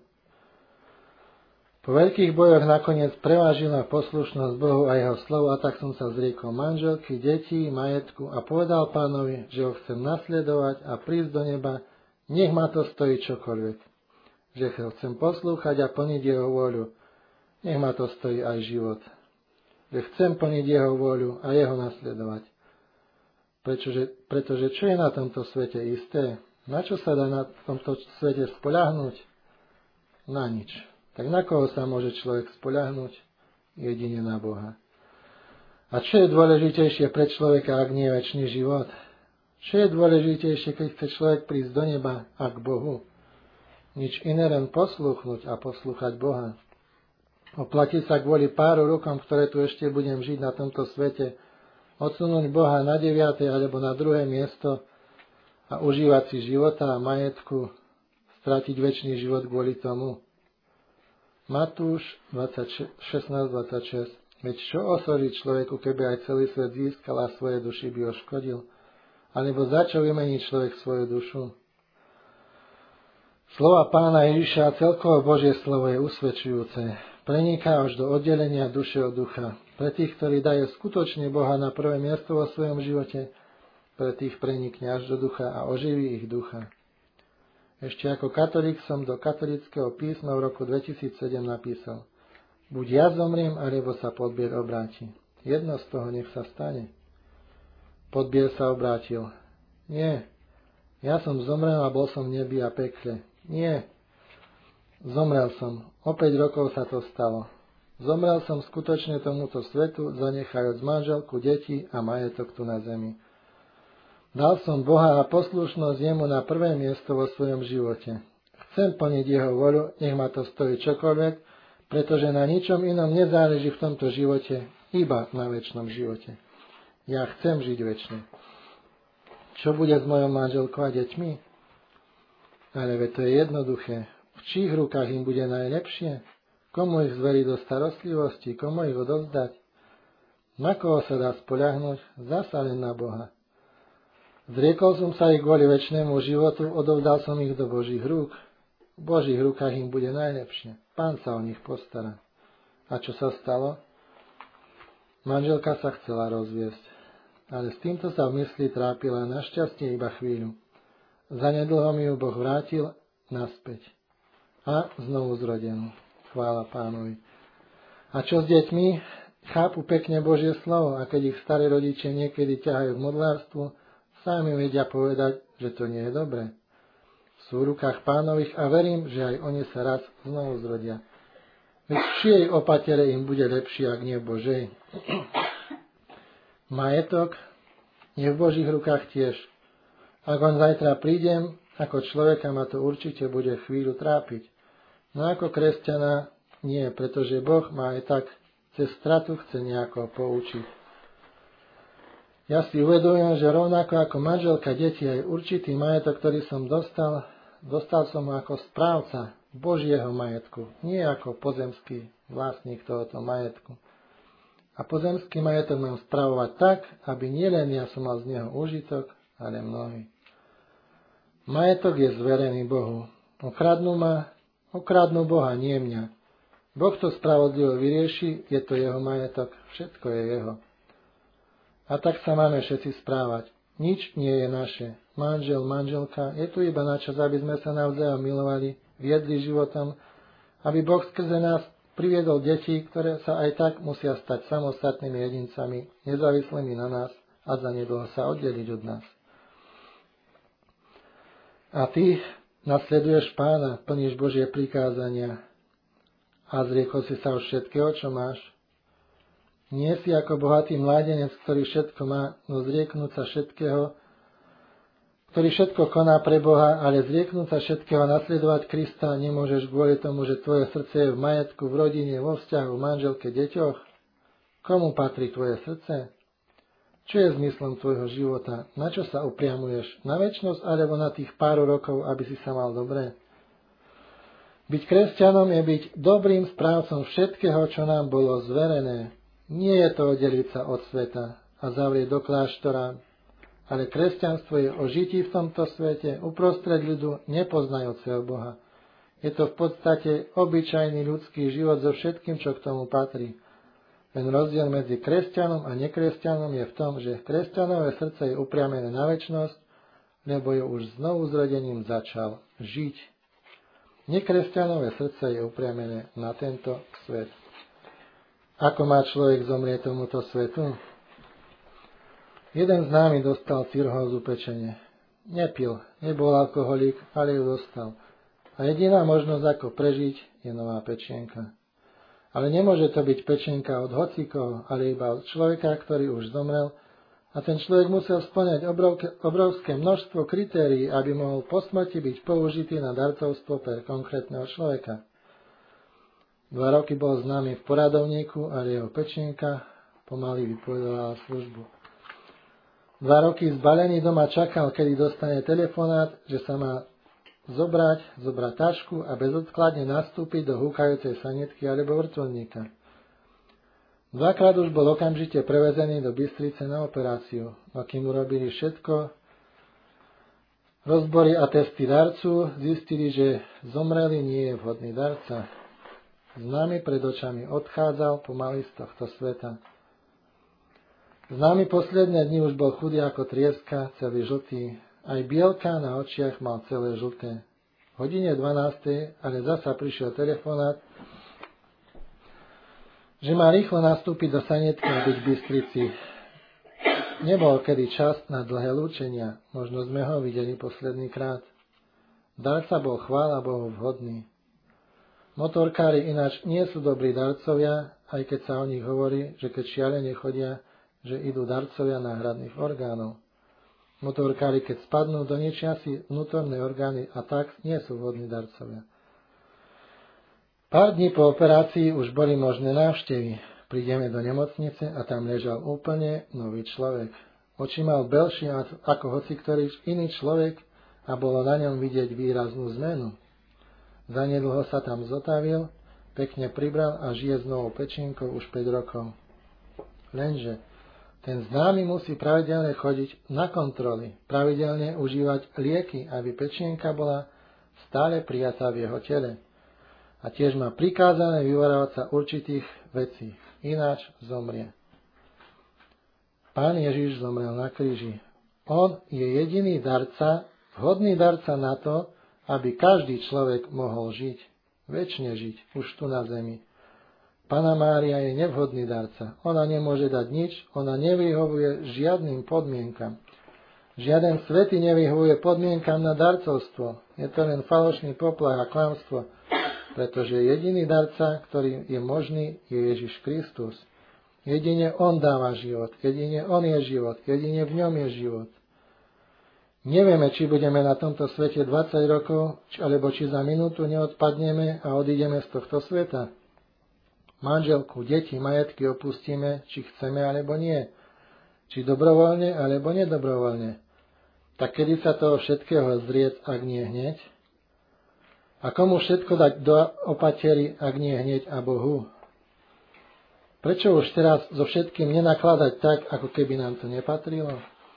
[SPEAKER 1] Po veľkých bojoch nakoniec prevážila poslušnosť Bohu a jeho slovu a tak som sa zriekol manželky, detí, majetku a povedal Pánovi, že ho chcem nasledovať a prísť do neba, nech ma to stojí čokoľvek. Že ho chcem poslúchať a plniť jeho vôľu, nech ma to stojí aj život. Že chcem plniť jeho vôľu a jeho nasledovať. Pretože čo je na tomto svete isté? Na čo sa dá na tomto svete spoľahnúť? Na nič. Tak na koho sa môže človek spoľahnúť? Jedine na Boha. A čo je dôležitejšie pre človeka, ak nie je večný život? Čo je dôležitejšie, keď chce človek prísť do neba, ak k Bohu? Nič iné, len poslúchnuť a poslúchať Boha. Oplatiť sa kvôli páru rokom, ktoré tu ešte budem žiť na tomto svete, odsunúť Boha na 9. alebo na 2. miesto a užívať si života a majetku, stratiť večný život kvôli tomu. Matúš 16:26. Veď čo osoží človeku, keby aj celý svet získal a svoje duši by oškodil? Alebo za čo vymení človek svoju dušu? Slova Pána Ježiša a celkovo Božie slovo je usvedčujúce. Preniká až do oddelenia duše od ducha. Pre tých, ktorí dajú skutočne Boha na prvé miesto vo svojom živote, pre tých prenikne až do ducha a oživí ich ducha. Ešte ako katolík som do katolického písma v roku 2007 napísal: buď ja zomriem, alebo sa Podbier obráti. Jedno z toho nech sa stane. Podbier sa obrátil. Nie, ja som zomrel a bol som v nebi a pekle. Nie, zomrel som. O 5 rokov sa to stalo. Zomrel som skutočne tomuto svetu, zanechajúc manželku, deti a majetok tu na zemi. Dal som Boha a poslušnosť jemu na prvé miesto vo svojom živote. Chcem plniť jeho voľu, nech ma to stojí čokoľvek, pretože na ničom inom nezáleží v tomto živote, iba na večnom živote. Ja chcem žiť večne. Čo bude s mojou manželkou a deťmi? Ale veď to je jednoduché. V čích rukách im bude najlepšie? Komu ich zveriť do starostlivosti? Komu ich odovzdať? Na koho sa dá spoľahnúť? Zasa len na Boha. Zriekol som sa ich kvôli večnému životu, odovzdal som ich do Božích rúk. V Božích rukách im bude najlepšie. Pán sa o nich postará. A čo sa stalo? Manželka sa chcela rozviesť. Ale s týmto sa v mysli trápila našťastie iba chvíľu. Zanedlho mi ju Boh vrátil naspäť. A znovu zrodenú. Chvála Pánovi. A čo s deťmi? Chápu pekne Božie slovo a keď ich starí rodičia niekedy ťahajú k modlárstvu, sami vedia povedať, že to nie je dobré. Sú v rukách Pánových a verím, že aj oni sa raz znovu zrodia. Veď v čijej opatere im bude lepšie, ak nie v Božej. Majetok je v Božích rukách tiež. Ak on zajtra prídem, ako človeka ma to určite bude chvíľu trápiť. No ako kresťana nie, pretože Boh ma aj tak cez stratu chce nejako poučiť. Ja si uvedomujem, že rovnako ako manželka, deti aj určitý majetok, ktorý som dostal som ho ako správca Božieho majetku, nie ako pozemský vlastník tohoto majetku. A pozemský majetok mám spravovať tak, aby nielen ja som mal z neho úžitok, ale mnohí. Majetok je zverený Bohu. Okradnú Boha, nie mňa. Boh to spravodlivo vyrieši, je to jeho majetok, všetko je jeho. A tak sa máme všetci správať. Nič nie je naše. Manžel, manželka, je tu iba na čas, aby sme sa navzájom milovali, viedli životom, aby Boh skrze nás priviedol deti, ktoré sa aj tak musia stať samostatnými jedincami, nezávislými na nás a zanedlho sa oddeliť od nás. A ty nasleduješ Pána, plníš Božie prikázania a zriekol si sa od všetkého, čo máš. Nie si ako bohatý mládenec, ktorý všetko má, no zrieknúť sa všetkého, ktorý všetko koná pre Boha, ale zrieknúť sa všetkého a nasledovať Krista nemôžeš kvôli tomu, že tvoje srdce je v majetku, v rodine, vo vzťahu, v manželke, deťoch. Komu patrí tvoje srdce? Čo je zmyslom tvojho života? Na čo sa upriamuješ? Na večnosť alebo na tých pár rokov, aby si sa mal dobre? Byť kresťanom je byť dobrým správcom všetkého, čo nám bolo zverené. Nie je to oddeliť sa od sveta a zavrieť do kláštora, ale kresťanstvo je o žití v tomto svete, uprostred ľudu nepoznajúceho Boha. Je to v podstate obyčajný ľudský život so všetkým, čo k tomu patrí. Len rozdiel medzi kresťanom a nekresťanom je v tom, že kresťanové srdce je upriamené na večnosť, lebo je už znovu zrodením začal žiť. Nekresťanové srdce je upriamené na tento svet. Ako má človek zomrieť tomuto svetu? Jeden známy dostal cirhózu pečene. Nepil, nebol alkoholík, ale ju dostal. A jediná možnosť, ako prežiť, je nová pečenka. Ale nemôže to byť pečenka od hocikoho, ale iba od človeka, ktorý už zomrel A ten človek musel spĺňať obrovské množstvo kritérií, aby mohol po smrti byť použitý na darcovstvo pre konkrétneho človeka. 2 roky bol známy v poradovníku, ale jeho pečenka pomaly vypovedovala službu. 2 roky zbalený doma čakal, kedy dostane telefonát, že sa má zobrať tašku a bezodkladne nastúpiť do húkajúcej sanitky alebo vrtuľníka. 2-krát už bol okamžite prevezený do Bystrice na operáciu, no kým urobili všetko, rozbory a testy darcu, zistili, že zomrelý nie je vhodný darca. Známy pred očami odchádzal pomaly z tohto sveta. Známy posledné dni už bol chudý ako trieska, celý žltý. Aj bielka na očiach mal celé žlté. V hodine 12. ale zasa prišiel telefonát, že má rýchlo nastúpiť do sanitky a byť v Bystrici. Nebol kedy čas na dlhé lúčenia, možno sme ho videli posledný krát. Darca bol, chvála Bohu, vhodný. Motorkári ináč nie sú dobrí darcovia, aj keď sa o nich hovorí, že keď šialene chodia, že idú darcovia náhradných orgánov. Motorkári, keď spadnú, doniečia si vnútorné orgány a tak nie sú vhodní darcovia. Pár dní po operácii už boli možné návštevy. Prídeme do nemocnice a tam ležal úplne nový človek. Oči mal belšie ako hociktorý iný človek a bolo na ňom vidieť výraznú zmenu. Zanedlho sa tam zotavil, pekne pribral a žije s novou pečinkou už 5 rokov. Lenže ten známy musí pravidelne chodiť na kontroly, pravidelne užívať lieky, aby pečienka bola stále prijatá v jeho tele. A tiež má prikázané vyvarovať sa určitých vecí, ináč zomrie. Pán Ježiš zomrel na kríži. On je jediný darca, vhodný darca na to, aby každý človek mohol žiť, večne žiť, už tu na zemi. Panna Mária je nevhodný darca. Ona nemôže dať nič, ona nevyhovuje žiadnym podmienkam. Žiaden svätý nevyhovuje podmienkam na darcovstvo. Je to len falošný poplach a klamstvo, pretože jediný darca, ktorý je možný, je Ježiš Kristus. Jedine on dáva život, jedine on je život, jedine v ňom je život. Nevieme, či budeme na tomto svete 20 rokov, alebo či za minútu neodpadneme a odídeme z tohto sveta. Manželku, deti, majetky opustíme, či chceme alebo nie. Či dobrovoľne alebo nedobrovoľne. Tak kedy sa toho všetkého zrieť, ak nie hneď? A komu všetko dať do opatery, ak nie hneď a Bohu? Prečo už teraz so všetkým nenakladať tak, ako keby nám to nepatrilo?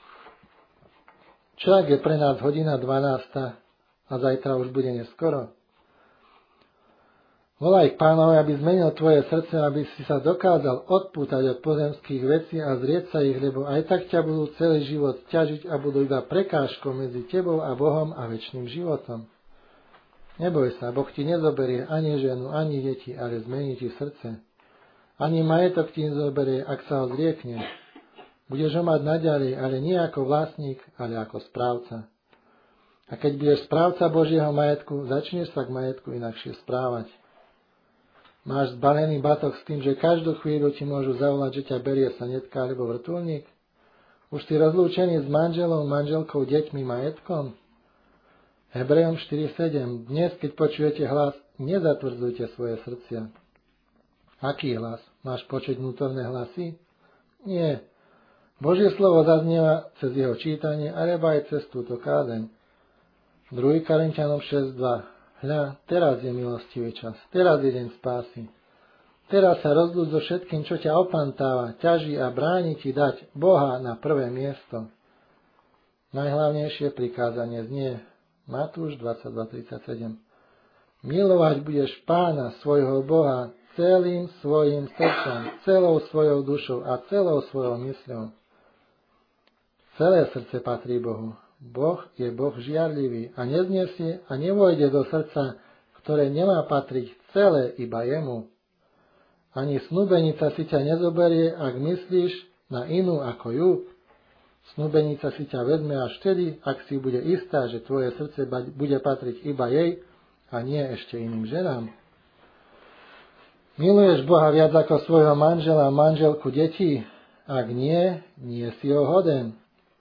[SPEAKER 1] Čo ak je pre nás hodina 12 a zajtra už bude neskoro? Volaj k Pánovi, aby zmenil tvoje srdce, aby si sa dokázal odpútať od pozemských vecí a zrieť sa ich, lebo aj tak ťa budú celý život ťažiť a budú iba prekážkou medzi tebou a Bohom a večným životom. Neboj sa, Boh ti nezoberie ani ženu, ani deti, ale zmení ti srdce. Ani majetok ti nezoberie, ak sa ho zriekne. Budeš ho mať naďalej, ale nie ako vlastník, ale ako správca. A keď budeš správca Božieho majetku, začneš sa k majetku inakšie správať. Máš zbalený batok s tým, že každú chvíľu ti môžu zavolať, že ťa berie sanetka alebo vrtuľník? Už si rozlúčený s manželom, manželkou, deťmi, majetkom? Hebrejom 4.7. Dnes, keď počujete hlas, nezatvrdzujte svoje srdcia. Aký hlas? Máš počuť vnútorné hlasy? Nie. Božie slovo zaznieva cez jeho čítanie, alebo aj cez túto kázeň. 2. Korinťanom 6.2. Hľa, teraz je milostivý čas, teraz je deň spásy. Teraz sa rozľúď so všetkým, čo ťa opantáva, ťaží a bráni ti dať Boha na prvé miesto. Najhlavnejšie prikázanie znie Matúš 22.37. Milovať budeš Pána, svojho Boha, celým svojim srdcom, celou svojou dušou a celou svojou mysľou. Celé srdce patrí Bohu. Boh je Boh žiarlivý a neznesie a nevojde do srdca, ktoré nemá patriť celé iba jemu. Ani snúbenica si ťa nezoberie, ak myslíš na inú ako ju. Snúbenica si ťa vezme až vtedy, ak si bude istá, že tvoje srdce bude patriť iba jej a nie ešte iným ženám. Miluješ Boha viac ako svojho manžela a manželku, detí? Ak nie, nie si ho hoden.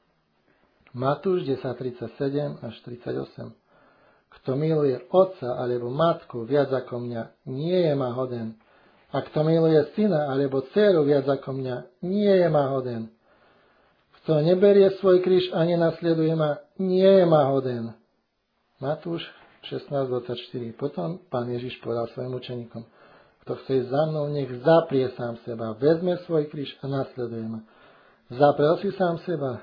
[SPEAKER 1] Matúš 10:37 až 38. Kto miluje otca alebo matku viac ako mňa, nie je ma hoden. A kto miluje syna alebo dceru viac ako mňa, nie je ma hoden. Kto neberie svoj kríž a nenasleduje ma, nie je ma hoden. Matúš 16:24. Potom Pán Ježiš povedal svojim učeníkom: kto chce ísť za mnou, nech zaprie sám seba, vezme svoj kríž a nasleduje ma. Zaprel si sám seba?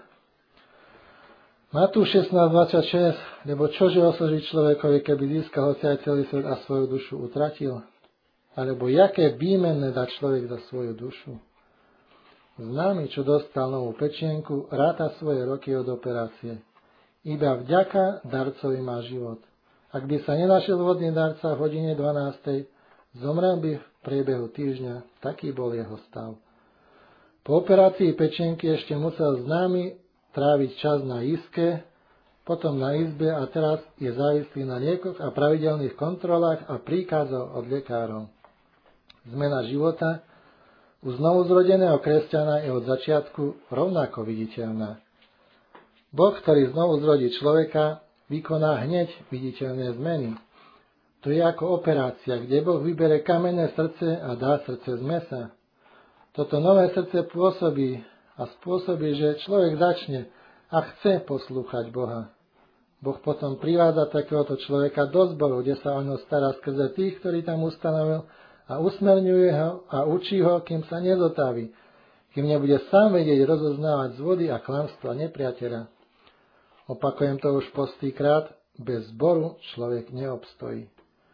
[SPEAKER 1] Matúš 16:26. Lebo čože oslúži človekovi, keby získal hoci aj celý svet a svoju dušu utratil? Alebo jaké výmenné dá človek za svoju dušu? Známy, čo dostal novú pečienku, ráta svoje roky od operácie. Iba vďaka darcovi má život. Ak by sa nenašiel vhodný darca v hodine 12, zomrel by v priebehu týždňa, taký bol jeho stav. Po operácii pečenky ešte musel známy tráviť čas na iske, potom na izbe a teraz je závislý na liekoch a pravidelných kontrolách a príkazov od lekárov. Zmena života u znovuzrodeného kresťana je od začiatku rovnako viditeľná. Boh, ktorý znovu zrodí človeka, vykoná hneď viditeľné zmeny. To je ako operácia, kde Boh vybere kamenné srdce a dá srdce z mesa. Toto nové srdce pôsobí a spôsobí, že človek začne a chce poslúchať Boha. Boh potom privádza takéhoto človeka do zboru, kde sa o ňo stará skrze tých, ktorí tam ustanovil, a usmerňuje ho a učí ho, kým sa nezotaví, kým nebude sám vedieť rozoznávať zvody a klamstva nepriateľa. Opakujem to už po stýkrát, bez zboru človek neobstojí.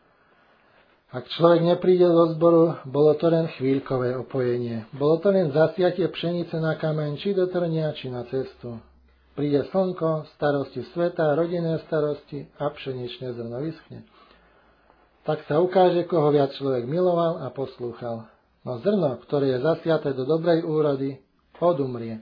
[SPEAKER 1] Ak človek nepríde do zboru, bolo to len chvíľkové opojenie. Bolo to len zasiatie pšenice na kameň, či do trnia, či na cestu. Príde slnko, starosti sveta, rodinné starosti a pšeničné zrno vyschne. Tak sa ukáže, koho viac človek miloval a poslúchal. No zrno, ktoré je zasiaté do dobrej úrody, odumrie.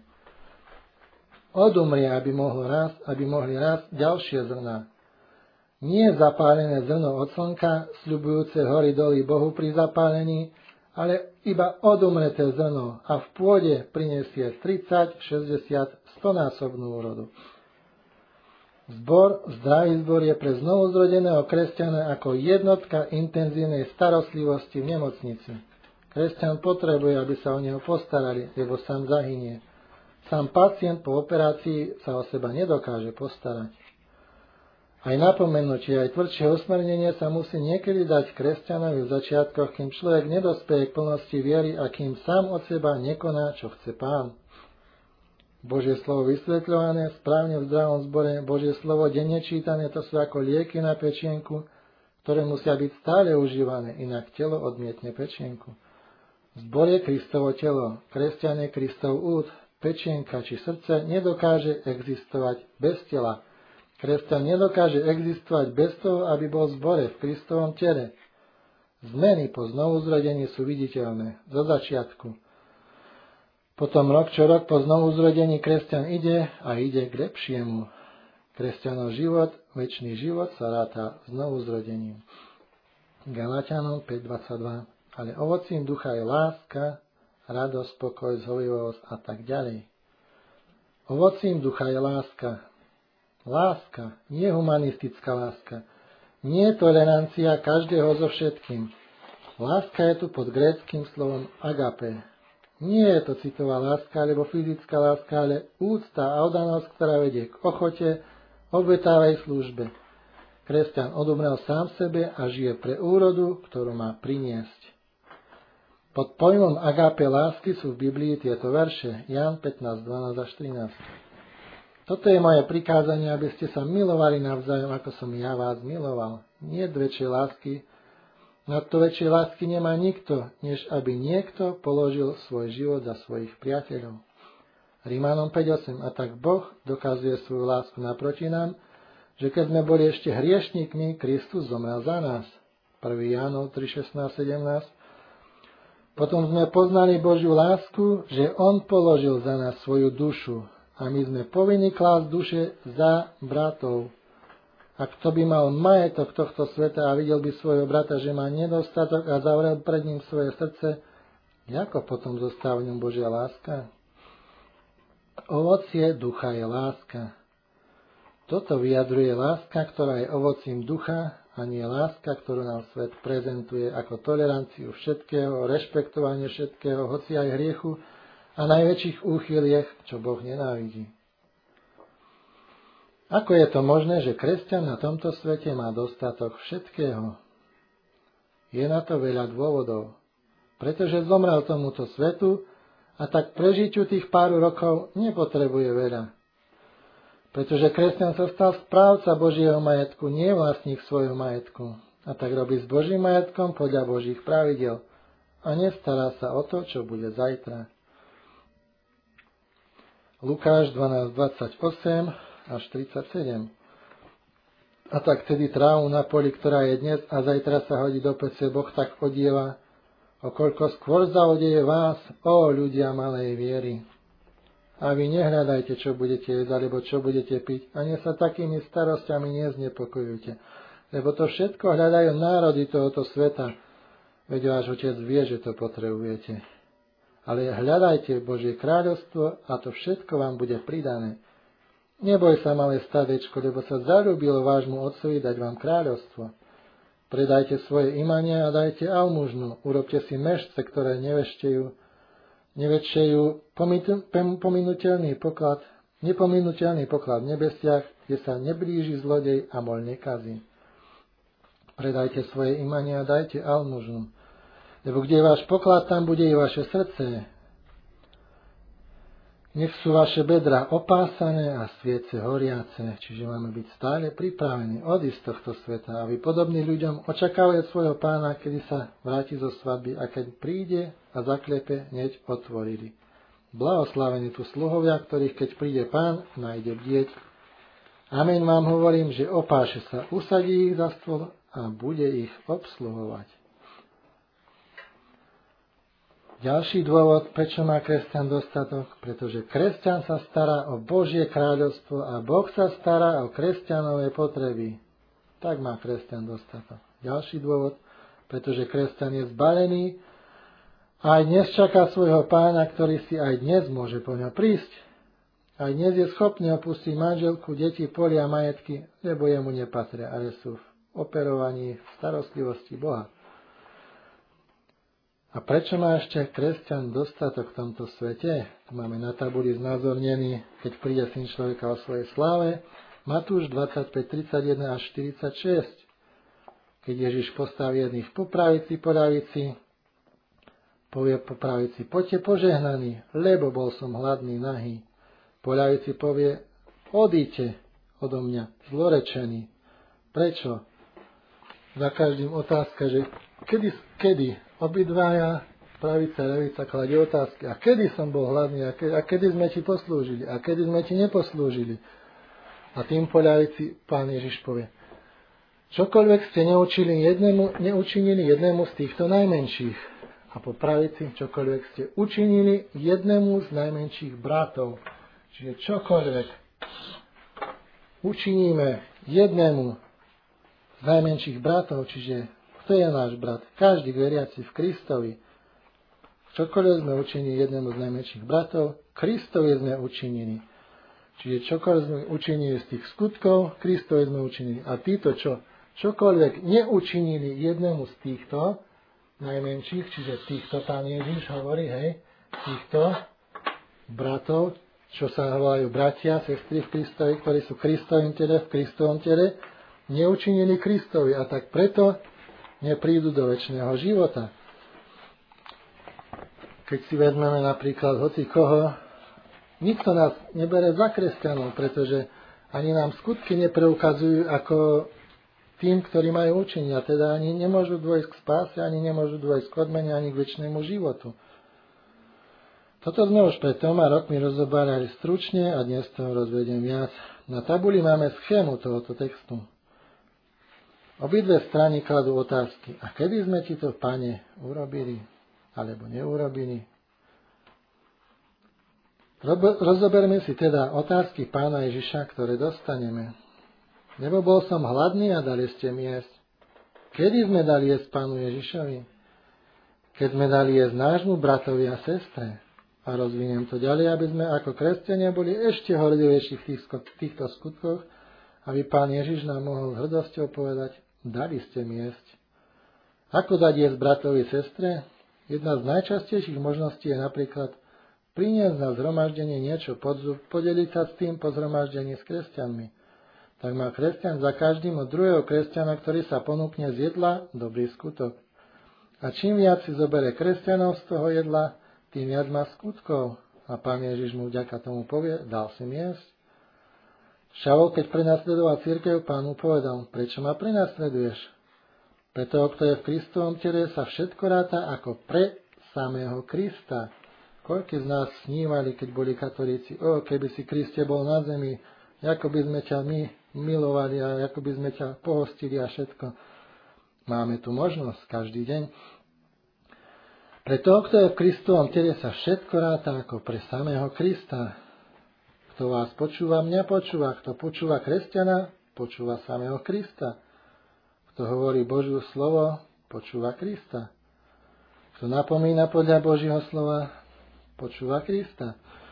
[SPEAKER 1] Odumrie, aby mohli rásť ďalšie zrná. Nie zapálené zrno od slnka, sľubujúce hory doly Bohu pri zapálení, ale iba odumreté zrno a v pôde prinesie 30, 60, 100-násobnú úrodu. Zdravý zbor je pre znovuzrodeného kresťana ako jednotka intenzívnej starostlivosti v nemocnici. Kresťan potrebuje, aby sa o neho postarali, lebo sám zahynie. Sám pacient po operácii sa o seba nedokáže postarať. Aj napomenutie, aj tvrdšie usmernenie sa musí niekedy dať kresťanovi v začiatkoch, kým človek nedospeje k plnosti viery a kým sám od seba nekoná, čo chce Pán. Božie slovo vysvetľované správne v zdravom zbore, Božie slovo denne čítané, to sú ako lieky na pečienku, ktoré musia byť stále užívané, inak telo odmietne pečienku. Zbor je Kristovo telo, kresťan je Kristov úd, pečienka či srdce nedokáže existovať bez tela. Kresťan nedokáže existovať bez toho, aby bol v zbore, v Kristovom tele. Zmeny po znovuzrodení sú viditeľné, zo začiatku. Potom rok čo rok po znovuzrodení kresťan ide a ide k lepšiemu. Kresťanov život, večný život sa ráta znovuzrodením. Galatianom 5:22. Ale ovocím ducha je láska, radosť, pokoj, zhovivosť a tak ďalej. Ovocím ducha je láska. Láska, nie humanistická láska. Nie tolerancia každého so všetkým. Láska je tu pod gréckym slovom agape. Nie je to citová láska, alebo fyzická láska, ale úcta a oddanosť, ktorá vedie k ochote, obetávej službe. Kresťan odumrel sám sebe a žije pre úrodu, ktorú má priniesť. Pod pojmom agape lásky sú v Biblii tieto verše, Ján 15:12 až 13. Toto je moje prikázanie, aby ste sa milovali navzájom, ako som ja vás miloval. Nie väčšej lásky, nad to väčšej lásky nemá nikto, než aby niekto položil svoj život za svojich priateľov. Rímanom 5:8. A tak Boh dokazuje svoju lásku naproti nám, že keď sme boli ešte hriešnikmi, Kristus zomrel za nás. 1. Jánov 3:16-17. Potom sme poznali Božiu lásku, že On položil za nás svoju dušu a my sme povinni klásť duše za bratov. A kto by mal majetok tohto sveta a videl by svojho brata, že má nedostatok a zavrel pred ním svoje srdce, ako potom zostáva v ňom Božia láska? Ovocie ducha je láska. Toto vyjadruje láska, ktorá je ovocím ducha, a nie láska, ktorú nám svet prezentuje ako toleranciu všetkého, rešpektovanie všetkého, hoci aj hriechu a najväčších úchyliech, čo Boh nenávidí. Ako je to možné, že kresťan na tomto svete má dostatok všetkého? Je na to veľa dôvodov. Pretože zomrel tomuto svetu a tak prežitiu tých pár rokov nepotrebuje veľa. Pretože kresťan sa stal správca Božieho majetku, nie vlastník svojho majetku. A tak robí s Božím majetkom podľa Božích pravidel. A nestará sa o to, čo bude zajtra. Lukáš 12:28 až 37. A tak tedy trávu na poli, ktorá je dnes a zajtra sa hodí do pece, Boh tak odieva, o koľko skôr zaodeje vás, ó ľudia malej viery. A vy nehľadajte, čo budete jesť, alebo čo budete piť, ani sa takými starosťami neznepokojujte, lebo to všetko hľadajú národy tohoto sveta, veď váš Otec vie, že to potrebujete. Ale hľadajte Božie kráľovstvo a to všetko vám bude pridané. Neboj sa, malé stádečko, lebo sa zaľúbilo vášmu Otcovi dať vám kráľovstvo. Predajte svoje imania a dajte almužnu, urobte si mešce, ktoré neveštejú nepominuteľný poklad v nebesiach, kde sa neblíži zlodej a moľ nekazí. Predajte svoje imania a dajte almužnu, lebo kde je váš poklad, tam bude i vaše srdce. Nech sú vaše bedrá opásané a sviece horiace, čiže máme byť stále pripravení odísť z tohto sveta, aby podobní ľuďom očakávajú svojho Pána, kedy sa vráti zo svadby a keď príde a zaklepe, hneď otvorili. Blahoslavení tu sluhovia, ktorých keď príde Pán, nájde bdieť. Amen vám hovorím, že opáše sa, usadí ich za stôl a bude ich obsluhovať. Ďalší dôvod, prečo má kresťan dostatok, pretože kresťan sa stará o Božie kráľovstvo a Boh sa stará o kresťanové potreby. Tak má kresťan dostatok. Ďalší dôvod, pretože kresťan je zbalený a aj dnes čaká svojho Pána, ktorý si aj dnes môže po ňo prísť. Aj dnes je schopný opustiť manželku, deti, polia, majetky, lebo jemu nepatria, ale sú v operovaní, v starostlivosti Boha. A prečo má ešte kresťan dostatok v tomto svete? Tu máme na tabuli znázornený, keď príde Syn človeka o svojej sláve, Matúš 25, 31 až 46. Keď Ježiš postaví jedných po pravici, po ľavici, povie po pravici, poďte požehnaní, lebo bol som hladný, nahý. Po ľavici povie, odíďte odo mňa, zlorečený. Prečo? Za každým otázka, že kedy? Obidvaja, pravica a ľavica, kladie otázky. A kedy som bol hladný? A kedy sme ti poslúžili? A kedy sme ti neposlúžili? A tým po ľavici Pán Ježiš povie, čokoľvek ste neučinili jednému z týchto najmenších. A po pravici, čokoľvek ste učinili jednému z najmenších bratov. Čiže čokoľvek učiníme jednému z najmenších bratov, čiže kto je náš brat? Každý veriaci v Kristovi. Čokoľvek sme učinili jednému z najmenších bratov, Kristovi sme učinili. Čiže čokoľvek sme učinili z tých skutkov, Kristovi sme učinili. A títo čokoľvek neučinili jednému z týchto najmenších, čiže týchto Pán Ježiš hovorí, týchto bratov, čo sa volajú bratia, sestry v Kristovi, ktorí sú Kristovým tele, v Kristovom tele, neučinili Kristovi. A tak preto neprídu do večného života. Keď si vezmeme napríklad hoci koho, nikto nás nebere za kresťanov, pretože ani nám skutky nepreukazujú ako tým, ktorí majú učenie. A teda ani nemôžu dôjsť k spáse, ani nemôžu dôjsť k odmene, ani k večnému životu. Toto sme už pred 3 rokmi rozoberali stručne a dnes to rozvediem viac. Na tabuli máme schému tohoto textu. Obidve strany kladú otázky. A kedy sme ti to, Pane, urobili? Alebo neurobili? Rozoberme si teda otázky Pána Ježiša, ktoré dostaneme. Lebo bol som hladný a dali ste mi jesť. Kedy sme dali jesť Pánu Ježišovi? Keď sme dali jesť nášmu bratovi a sestre. A rozviniem to ďalej, aby sme ako kresťania boli ešte horlivejší v týchto skutkoch, aby Pán Ježiš nám mohol s hrdosťou povedať, dali ste mi jesť. Ako dať jesť bratovi, sestre? Jedna z najčastejších možností je napríklad priniesť na zhromaždenie niečo pod zub, podeliť sa s tým po zhromaždení s kresťanmi. Tak má kresťan za každým od druhého kresťana, ktorý sa ponúkne z jedla, dobrý skutok. A čím viac si zoberie kresťanov z toho jedla, tým viac má skutkov. A Pán Ježiš mu vďaka tomu povie, dal si mi jesť. Šavol, keď prenasledoval cirkev, Pán mu povedal, prečo ma prenasleduješ? Pre toho, kto je v Kristovom tele, sa všetko ráta ako pre samého Krista. Koľko z nás snívali, keď boli katolíci, keby si Kriste bol na zemi, ako by sme ťa my milovali a ako by sme ťa pohostili a všetko. Máme tu možnosť každý deň. Pre toho, kto je v Kristovom tele, sa všetko ráta ako pre samého Krista. Kto vás počúva, mňa počúva. Kto počúva kresťana, počúva samého Krista. Kto hovorí Božiu slovo, počúva Krista. Kto napomína podľa Božieho slova, počúva Krista.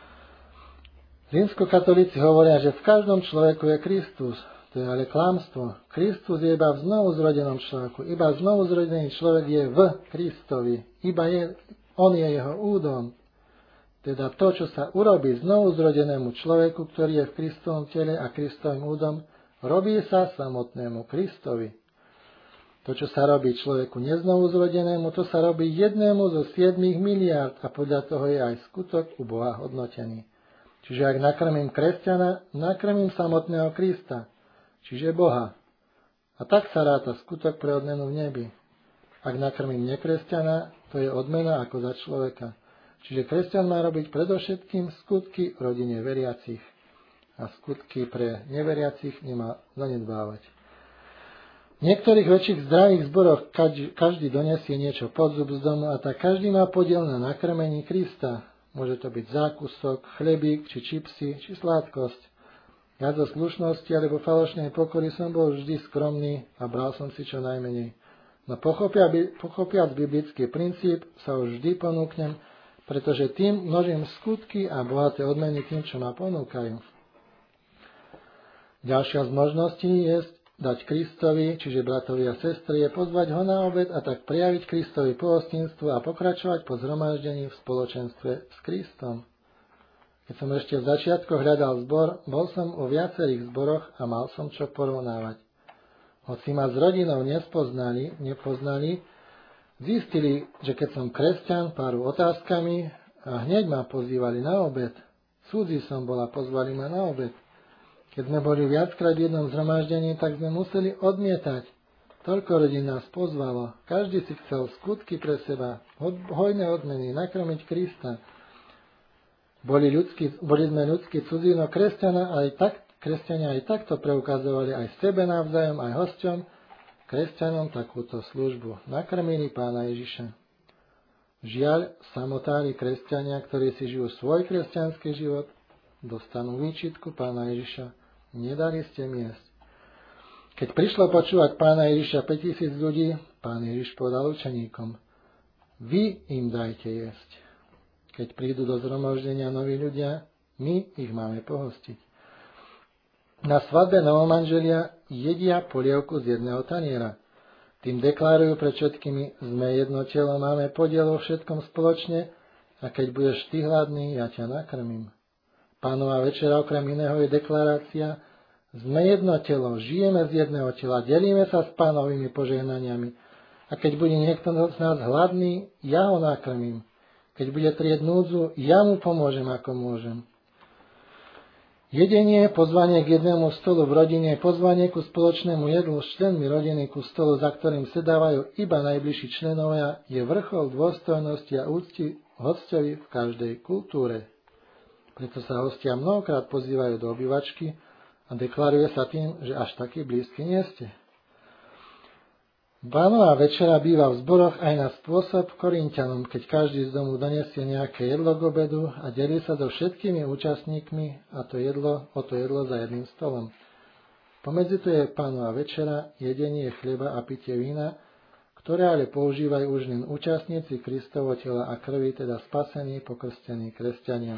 [SPEAKER 1] Rímskokatolíci hovoria, že v každom človeku je Kristus. To je ale klamstvo. Kristus je iba v znovuzrodenom človeku. Iba znovuzrodený človek je v Kristovi. On je jeho údom. Teda to, čo sa urobí znovuzrodenému človeku, ktorý je v Kristovom tele a Kristovým údom, robí sa samotnému Kristovi. To, čo sa robí človeku neznovuzrodenému, to sa robí jednému zo 7 miliárd a podľa toho je aj skutok u Boha hodnotený. Čiže ak nakrmím kresťana, nakrmím samotného Krista, čiže Boha. A tak sa ráta skutok pre odmenu v nebi. Ak nakrmím nekresťana, to je odmena ako za človeka. Čiže kresťan má robiť predovšetkým skutky v rodine veriacich. A skutky pre neveriacich nemá zanedbávať. V niektorých väčších zdravých zboroch každý donesie niečo pod zub z domu a tak každý má podiel na nakrmení Krista. Môže to byť zákusok, chlebík, či čipsy, či sládkosť. Ja zo slušnosti alebo falošnej pokory som bol vždy skromný a bral som si čo najmenej. No pochopiac biblický princíp sa už vždy ponúknem, pretože tým množím skutky a bohaté odmeny tým, čo ma ponúkajú. Ďalšia z možností je dať Kristovi, čiže bratovi a sestry, je pozvať ho na obed a tak prejaviť Kristovi pohostinstvo a pokračovať po zhromaždení v spoločenstve s Kristom. Keď som ešte v začiatkoch hľadal zbor, bol som o viacerých zboroch a mal som čo porovnávať. Hoci ma s rodinou nepoznali, zistili, že keď som kresťan, pár otázkami a hneď ma pozývali na obed. Cudzí som bol a pozvali ma na obed. Keď sme boli viackrát v jednom zhromaždení, tak sme museli odmietať. Toľko rodín nás pozvalo. Každý si chcel skutky pre seba, hojné odmeny, nakrmiť Krista. Boli sme ľudskí cudzí, no kresťania aj takto preukazovali aj sebe navzájom, aj hosťom, kresťanom takúto službu. Nakrmili Pána Ježiša. Žiaľ, samotári kresťania, ktorí si žijú svoj kresťanský život, dostanú výčitku Pána Ježiša. Nedali ste mi jesť. Keď prišlo počúvať Pána Ježiša 5000 ľudí, Pán Ježiš povedal učeníkom, vy im dajte jesť. Keď prídu do zhromaždenia noví ľudia, my ich máme pohostiť. Na svadbe novomanželia jedia polievku z jedného taniera. Tým deklarujú pred všetkými, sme jedno telo, máme podiel vo všetkom spoločne a keď budeš ty hladný, ja ťa nakrmím. Pánova večera okrem iného je deklarácia, sme jedno telo, žijeme z jedného tela, delíme sa s Pánovými požehnaniami a keď bude niekto z nás hladný, ja ho nakrmím. Keď bude trieť núdzu, ja mu pomôžem, ako môžem. Jedenie, pozvanie k jednému stolu v rodine, pozvanie ku spoločnému jedlu s členmi rodiny ku stolu, za ktorým sedávajú iba najbližší členovia, je vrchol dôstojnosti a úcty hosťovi v každej kultúre. Preto sa hostia mnohokrát pozývajú do obývačky a deklaruje sa tým, že až taký blízky nie ste. Pánová večera býva v zboroch aj na spôsob Korinťanom, keď každý z domu donesie nejaké jedlo k obedu a delí sa so všetkými účastníkmi o to jedlo za jedným stolom. Pomedzi to je Pánova večera, jedenie chleba a pitie vína, ktoré ale používajú už len účastníci Kristovo tela a krvi, teda spasení, pokrstení kresťania.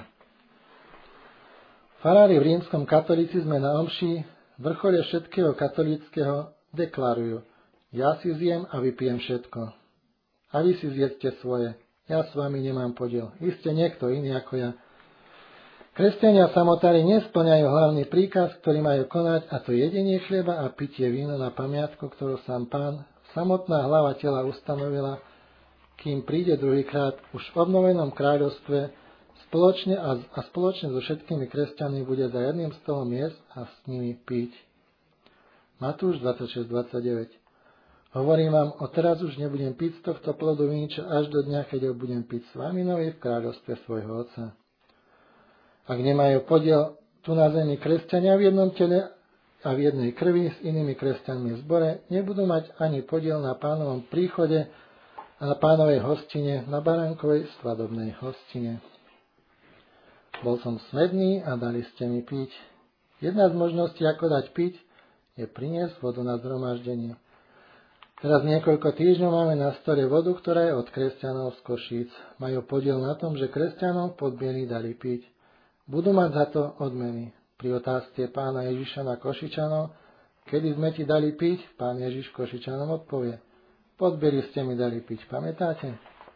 [SPEAKER 1] Farári v rímskom katolicizme na omši, vrchole všetkého katolíckeho, deklarujú: ja si zjem a vypijem všetko. A vy si zjedzte svoje. Ja s vami nemám podiel. Vy ste niekto iný ako ja. Kresťania samotári nesplňajú hlavný príkaz, ktorý majú konať, a to jedenie chleba a pitie vína na pamiatku, ktorú sám Pán, samotná hlava tela ustanovila, kým príde druhýkrát už v obnovenom kráľovstve spoločne so všetkými kresťanmi bude za jedným stolom jesť a s nimi piť. Matúš 26:29. Hovorím vám, odteraz už nebudem piť z tohto plodu viniča až do dňa, keď ho budem piť s vami nový v kráľovstve svojho Otca. Ak nemajú podiel tu na zemi kresťania v jednom tele a v jednej krvi s inými kresťanmi v zbore, nebudú mať ani podiel na Pánovom príchode a na Pánovej hostine, na baránkovej svadobnej hostine. Bol som smedný a dali ste mi piť. Jedna z možností, ako dať piť, je priniesť vodu na zhromaždenie. Teraz niekoľko týždňov máme na stole vodu, ktorá je od kresťanov z Košíc. Majú podiel na tom, že kresťanom podmieny dali piť. Budú mať za to odmeny. Pri otázke Pána Ježiša na Košičanov, kedy sme ti dali piť, Pán Ježiš Košičanom odpovie: podbieri ste mi dali piť, pamätáte?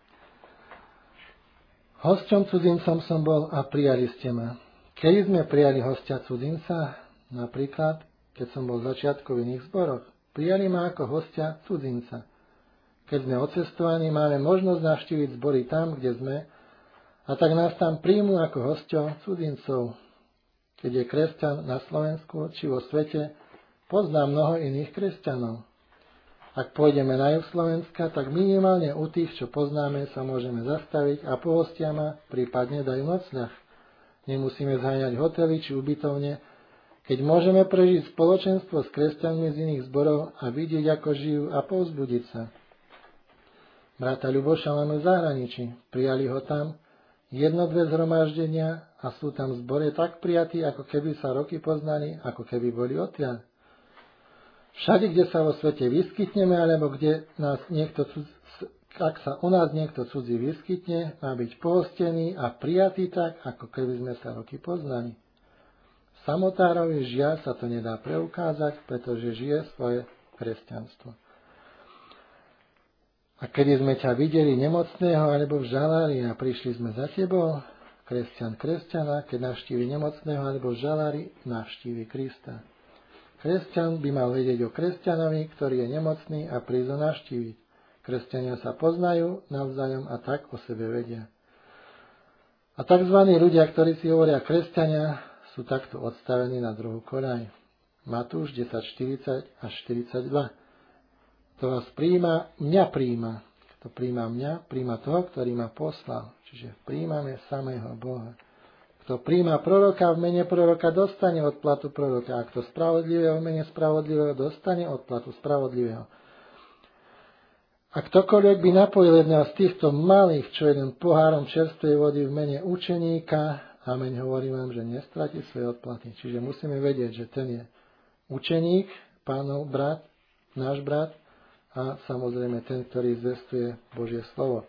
[SPEAKER 1] Hosťom cudzincom som bol a prijali ste ma. Kedy sme prijali hostia cudzinca? Napríklad, keď som bol v začiatku v iných zboroch. Prijali ma ako hostia cudzinca. Keď sme odcestovaní, máme možnosť navštíviť zbory tam, kde sme, a tak nás tam príjmu ako hosťov cudzincov. Keď je kresťan na Slovensku či vo svete, pozná mnoho iných kresťanov. Ak pôjdeme na juh Slovenska, tak minimálne u tých, čo poznáme, sa môžeme zastaviť a pohostia ma, prípadne dajú nocľah. Nemusíme zháňať hotely či ubytovne, keď môžeme prežiť spoločenstvo s kresťanmi z iných zborov a vidieť, ako žijú a povzbudiť sa. Brata Ľuboša máme v zahraničí, prijali ho tam, 1-2 zhromaždenia a sú tam v zbore tak prijatí, ako keby sa roky poznali, ako keby boli odtiaľ. Všade, kde sa vo svete vyskytneme, alebo kde ak sa u nás niekto cudzí vyskytne, má byť pohostený a prijatý tak, ako keby sme sa roky poznali. Samotárovi žiaľ sa to nedá preukázať, pretože žije svoje kresťanstvo. A kedy sme ťa videli nemocného alebo v žalári a prišli sme za tebou, kresťan kresťana, keď navštívi nemocného alebo v žalári, navštívi Krista. Kresťan by mal vedieť o kresťanovi, ktorý je nemocný a prísť ho navštíviť. Kresťania sa poznajú navzájom a tak o sebe vedia. A tzv. Ľudia, ktorí si hovoria kresťania, sú takto odstavení na druhú koľaj. Matúš 10:40 až 42. Kto vás prijíma, mňa prijíma. Kto prijíma mňa, prijíma toho, ktorý ma poslal. Čiže prijímame samého Boha. Kto prijíma proroka v mene proroka, dostane odplatu proroka. A kto spravodlivého v mene spravodlivého, dostane odplatu spravodlivého. A ktokoľvek by napojil jedného z týchto malých, čo jeden pohárom čerstvej vody v mene učeníka, amen, hovorím vám, že nestratí svoje odplaty. Čiže musíme vedieť, že ten je učeník, Pánov brat, náš brat a samozrejme ten, ktorý zvestuje Božie slovo.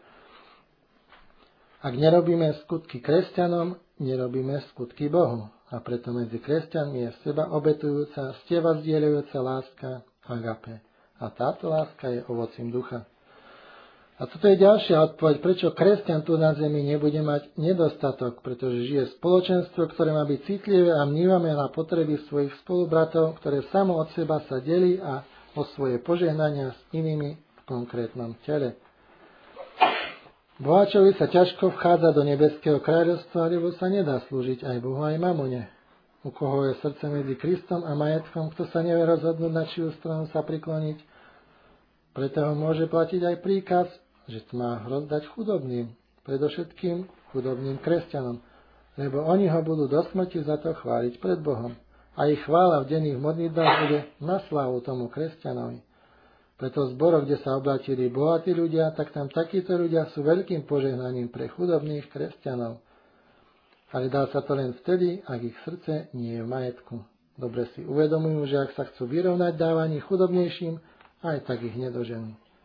[SPEAKER 1] Ak nerobíme skutky kresťanom, nerobíme skutky Bohu. A preto medzi kresťanmi je seba obetujúca, z teba zdieľujúca láska agape. A táto láska je ovocím ducha. A toto je ďalšia odpoveď, prečo kresťan tu na zemi nebude mať nedostatok, pretože žije spoločenstvo, ktoré má byť citlivé a vnímame na potreby svojich spolubratov, ktoré samo od seba sa delí a o svoje požehnania s inými v konkrétnom tele. Boháčovi sa ťažko vchádza do nebeského kráľovstva, lebo sa nedá slúžiť aj Bohu, aj mamone. U koho je srdce medzi Kristom a majetkom, kto sa nevie rozhodnúť, na čiu stranu sa prikloniť, preto ho môže platiť aj príkaz, že má rozdať chudobným, predovšetkým chudobným kresťanom, lebo oni ho budú do smrti za to chváliť pred Bohom. A ich chvála v denných modlitbách bude na slávu tomu kresťanovi. Preto v zboroch, kde sa oblátili bohatí ľudia, tak tam takíto ľudia sú veľkým požehnaním pre chudobných kresťanov. Ale dá sa to len vtedy, ak ich srdce nie je v majetku. Dobre si uvedomujú, že ak sa chcú vyrovnať dávaní chudobnejším, aj tak ich nedoženú.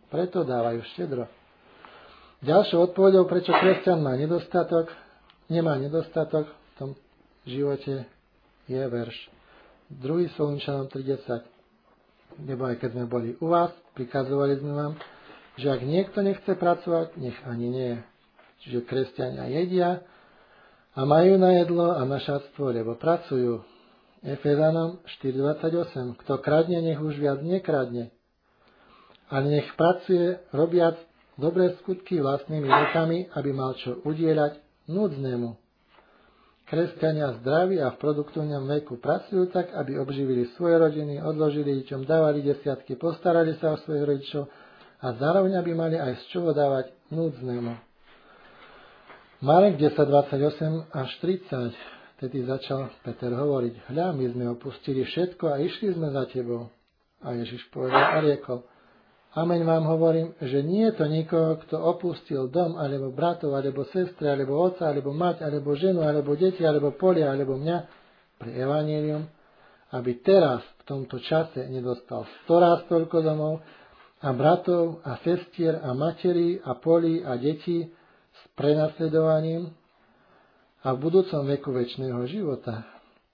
[SPEAKER 1] Preto dávajú štedro. Ďalšou odpoveďou, prečo kresťan nemá nedostatok v tom živote, je verš 2. Solunčanom 3.10. Lebo aj keď sme boli u vás, prikazovali sme vám, že ak niekto nechce pracovať, nech ani nie. Čiže kresťania jedia a majú na jedlo a na šatstvo, lebo pracujú. Efezanom 4.28. Kto kradne, nech už viac nekradne. Ale nech pracuje, robiac dobré skutky vlastnými rukami, aby mal čo udieľať núdznému. Kresťania zdraví a v produktívnom veku pracujú tak, aby obživili svoje rodiny, odložili deťom, dávali desiatky, postarali sa o svojich rodičov a zároveň aby mali aj z čoho dávať núdznému. Marek 10.28 až 30. Tedy začal Peter hovoriť: Hľa, my sme opustili všetko a išli sme za tebou. A Ježiš povedal a riekol: Ameň vám hovorím, že nie je to nikoho, kto opustil dom, alebo bratov, alebo sestry, alebo otca, alebo mať, alebo ženu, alebo deti, alebo polia, alebo mňa pre evanjelium, aby teraz, v tomto čase, nedostal 100 toľko domov a bratov, a sestier, a materí, a polí, a detí s prenasledovaním a v budúcom veku večného života.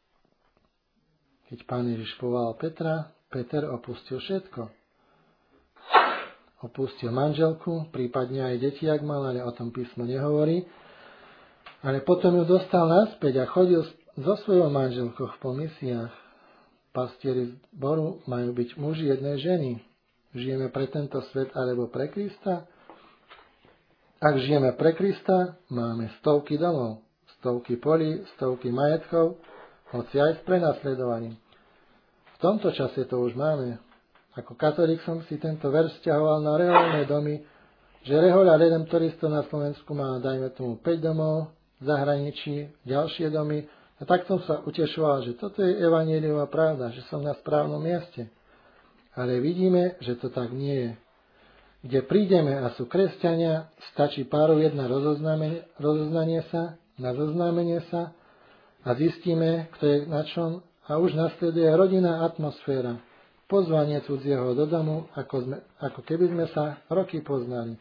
[SPEAKER 1] Keď Pán Ježiš povolal Petra, Peter opustil všetko. Opustil manželku, prípadne aj deti, ak mal, ale o tom písmo nehovorí. Ale potom ju dostal naspäť a chodil so svojou manželkou po misiách. Pastieri zboru majú byť muži jednej ženy. Žijeme pre tento svet alebo pre Krista? Ak žijeme pre Krista, máme stovky domov, stovky polí, stovky majetkov, hoci aj s prenasledovaním. V tomto čase to už máme. Ako katolík som si tento verš vzťahoval na reholné domy, že rehoľ a redemptoristov na Slovensku má, dajme tomu, 5 domov, v zahraničí ďalšie domy. A tak som sa utešoval, že toto je evanjeliová pravda, že som na správnom mieste. Ale vidíme, že to tak nie je. Kde prídeme a sú kresťania, stačí párov jedna rozoznanie sa, na zoznámenie sa a zistíme, kto je na čom, a už nasleduje rodinná atmosféra. Pozvanie cudzieho do domu, ako keby sme sa roky poznali.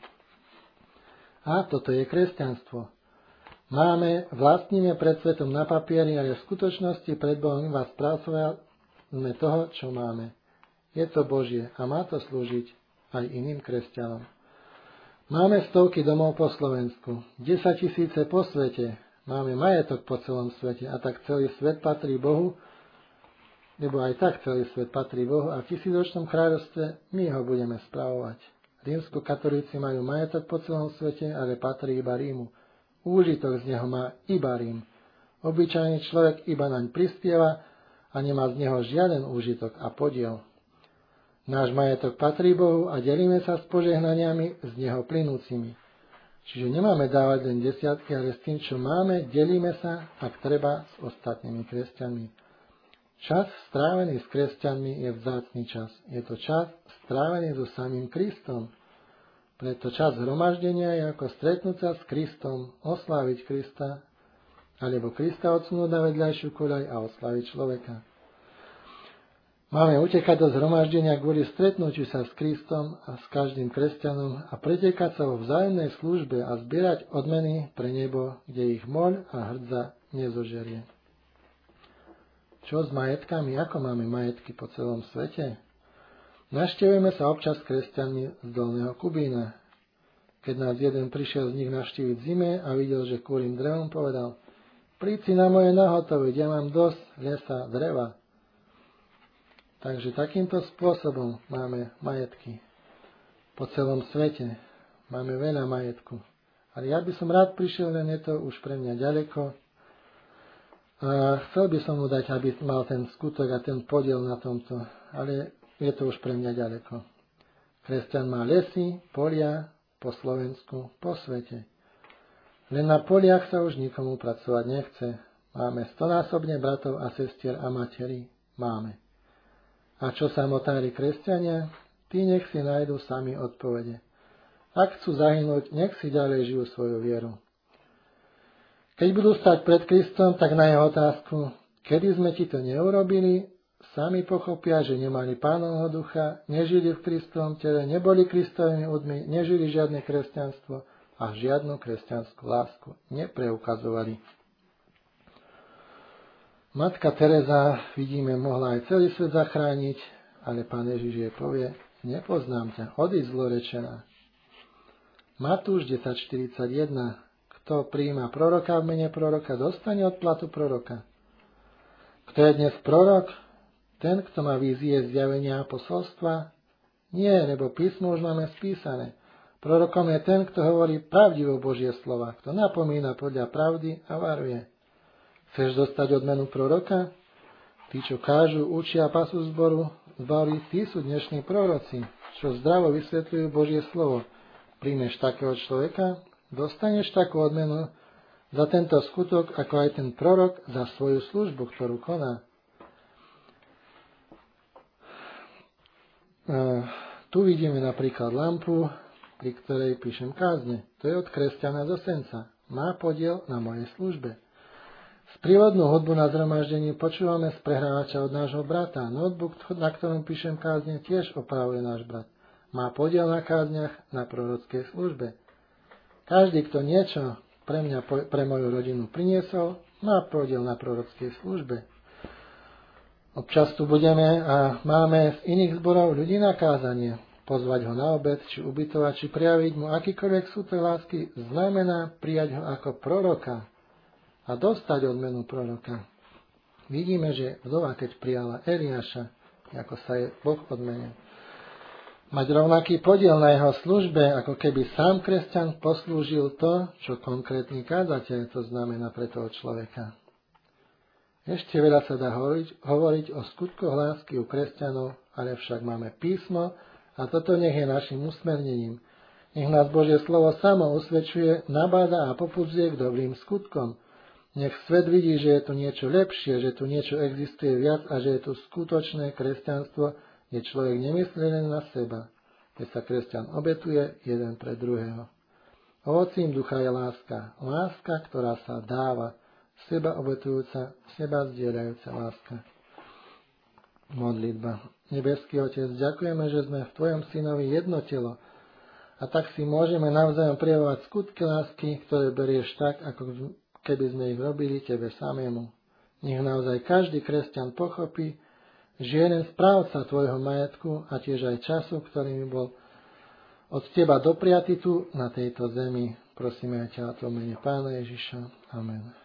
[SPEAKER 1] A toto je kresťanstvo. Vlastníme pred svetom na papieri, ale v skutočnosti pred Bohom vás správcovia sme toho, čo máme. Je to Božie a má to slúžiť aj iným kresťanom. Máme stovky domov po Slovensku, 10 000 po svete, máme majetok po celom svete a tak celý svet patrí Bohu, lebo aj tak celý svet patrí Bohu a v 1000-ročnom kráľovstve my ho budeme správovať. Rímskokatolíci majú majetok po celom svete, ale patrí iba Rímu. Úžitok z neho má iba Rím. Obyčajný človek iba naň prispieva a nemá z neho žiaden úžitok a podiel. Náš majetok patrí Bohu a delíme sa s požehnaniami z neho plynúcimi. Čiže nemáme dávať len desiatky, ale s tým, čo máme, delíme sa, ak treba, s ostatnými kresťanmi. Čas strávený s kresťanmi je vzácny čas. Je to čas strávený so samým Kristom. Preto čas zhromaždenia je ako stretnúť sa s Kristom, osláviť Krista, alebo Krista odsunúť na vedľajšiu koľaj a osláviť človeka. Máme utekať do zhromaždenia kvôli stretnutiu sa s Kristom a s každým kresťanom a pretekať sa vo vzájomnej službe a zbierať odmeny pre nebo, kde ich moľ a hrdza nezožerie. Čo s majetkami? Ako máme majetky po celom svete? Navštevujeme sa občas s kresťanmi z Dolného Kubína. Keď nás jeden prišiel z nich navštíviť v zime a videl, že kúrim drevom, povedal: Príď si na moje nahotoviť, ja mám dosť lesa, dreva. Takže takýmto spôsobom máme majetky po celom svete. Máme veľa majetku. Ale ja by som rád prišiel, len je to už pre mňa ďaleko. A chcel by som mu dať, aby mal ten skutok a ten podiel na tomto, ale je to už pre mňa ďaleko. Kresťan má lesy, polia, po Slovensku, po svete. Len na poliach sa už nikomu pracovať nechce. Máme 100-násobne bratov a sestier a materí. Máme. A čo samotári kresťania? Tí nech si nájdú sami odpovede. Ak chcú zahynúť, nech si ďalej žijú svoju vieru. Keď budú stať pred Kristom, tak na jeho otázku, kedy sme ti to neurobili, sami pochopia, že nemali Pánovho ducha, nežili v Kristovom tele, neboli Kristovými ľuďmi, nežili žiadne kresťanstvo a žiadnu kresťanskú lásku nepreukazovali. Matka Teresa, vidíme, mohla aj celý svet zachrániť, ale Pán Ježiš jej povie, nepoznám ťa, odíď zlorečená. Matúš 10.41. Kto prijíma proroka v mene proroka, dostane odplatu proroka. Kto je dnes prorok? Ten, kto má vízie zjavenia a posolstva? Nie, lebo písmo už máme spísané. Prorokom je ten, kto hovorí pravdivo Božie slova, kto napomína podľa pravdy a varuje. Chceš dostať odmenu proroka? Tí, čo kážu, učia a pasú zbory, tí sú dnešní proroci, čo zdravo vysvetľujú Božie slovo. Príjmeš takého človeka, dostaneš takú odmenu za tento skutok, ako aj ten prorok za svoju službu, ktorú koná. Tu vidíme napríklad lampu, pri ktorej píšem kázne. To je od kresťana zo Senca. Má podiel na mojej službe. Sprievodnú hudbu na zhromaždení počúvame z prehrávača od nášho brata. Notebook, na ktorom píšem kázne, tiež opravuje náš brat. Má podiel na kázniach na prorockej službe. Každý, kto niečo pre mňa, pre moju rodinu priniesol, má podiel na prorockej službe. Občas tu budeme a máme z iných zborov ľudí na kázanie. Pozvať ho na obed, či ubytovať, či prijaviť mu akýkoľvek súd lásky, znamená prijať ho ako proroka a dostať odmenu proroka. Vidíme, že vdova, keď prijala Eliáša, ako sa je Boh odmenil, mať rovnaký podiel na jeho službe, ako keby sám kresťan poslúžil to, čo konkrétny kázateľ, to znamená pre toho človeka. Ešte veľa sa dá hovoriť o skutkoch lásky u kresťanov, ale však máme písmo a toto nech je našim usmernením. Nech nás Božie slovo samo usvedčuje, nabáda a popudzuje k dobrým skutkom. Nech svet vidí, že je tu niečo lepšie, že tu niečo existuje viac a že je tu skutočné kresťanstvo, kde človek nemyslí len na seba, keď sa kresťan obetuje jeden pre druhého. Ovocím ducha je láska. Láska, ktorá sa dáva, seba obetujúca, seba zdieľajúca láska. Modlitba. Nebeský Otec, ďakujeme, že sme v Tvojom Synovi jedno telo a tak si môžeme navzájom prijavovať skutky lásky, ktoré berieš tak, ako keby sme ich robili Tebe samému. Nech naozaj každý kresťan pochopí, že jeden správca Tvojho majetku a tiež aj času, ktorý mi bol od Teba dopriaty tu na tejto zemi. Prosíme ťa o to mene Pána Ježiša. Amen.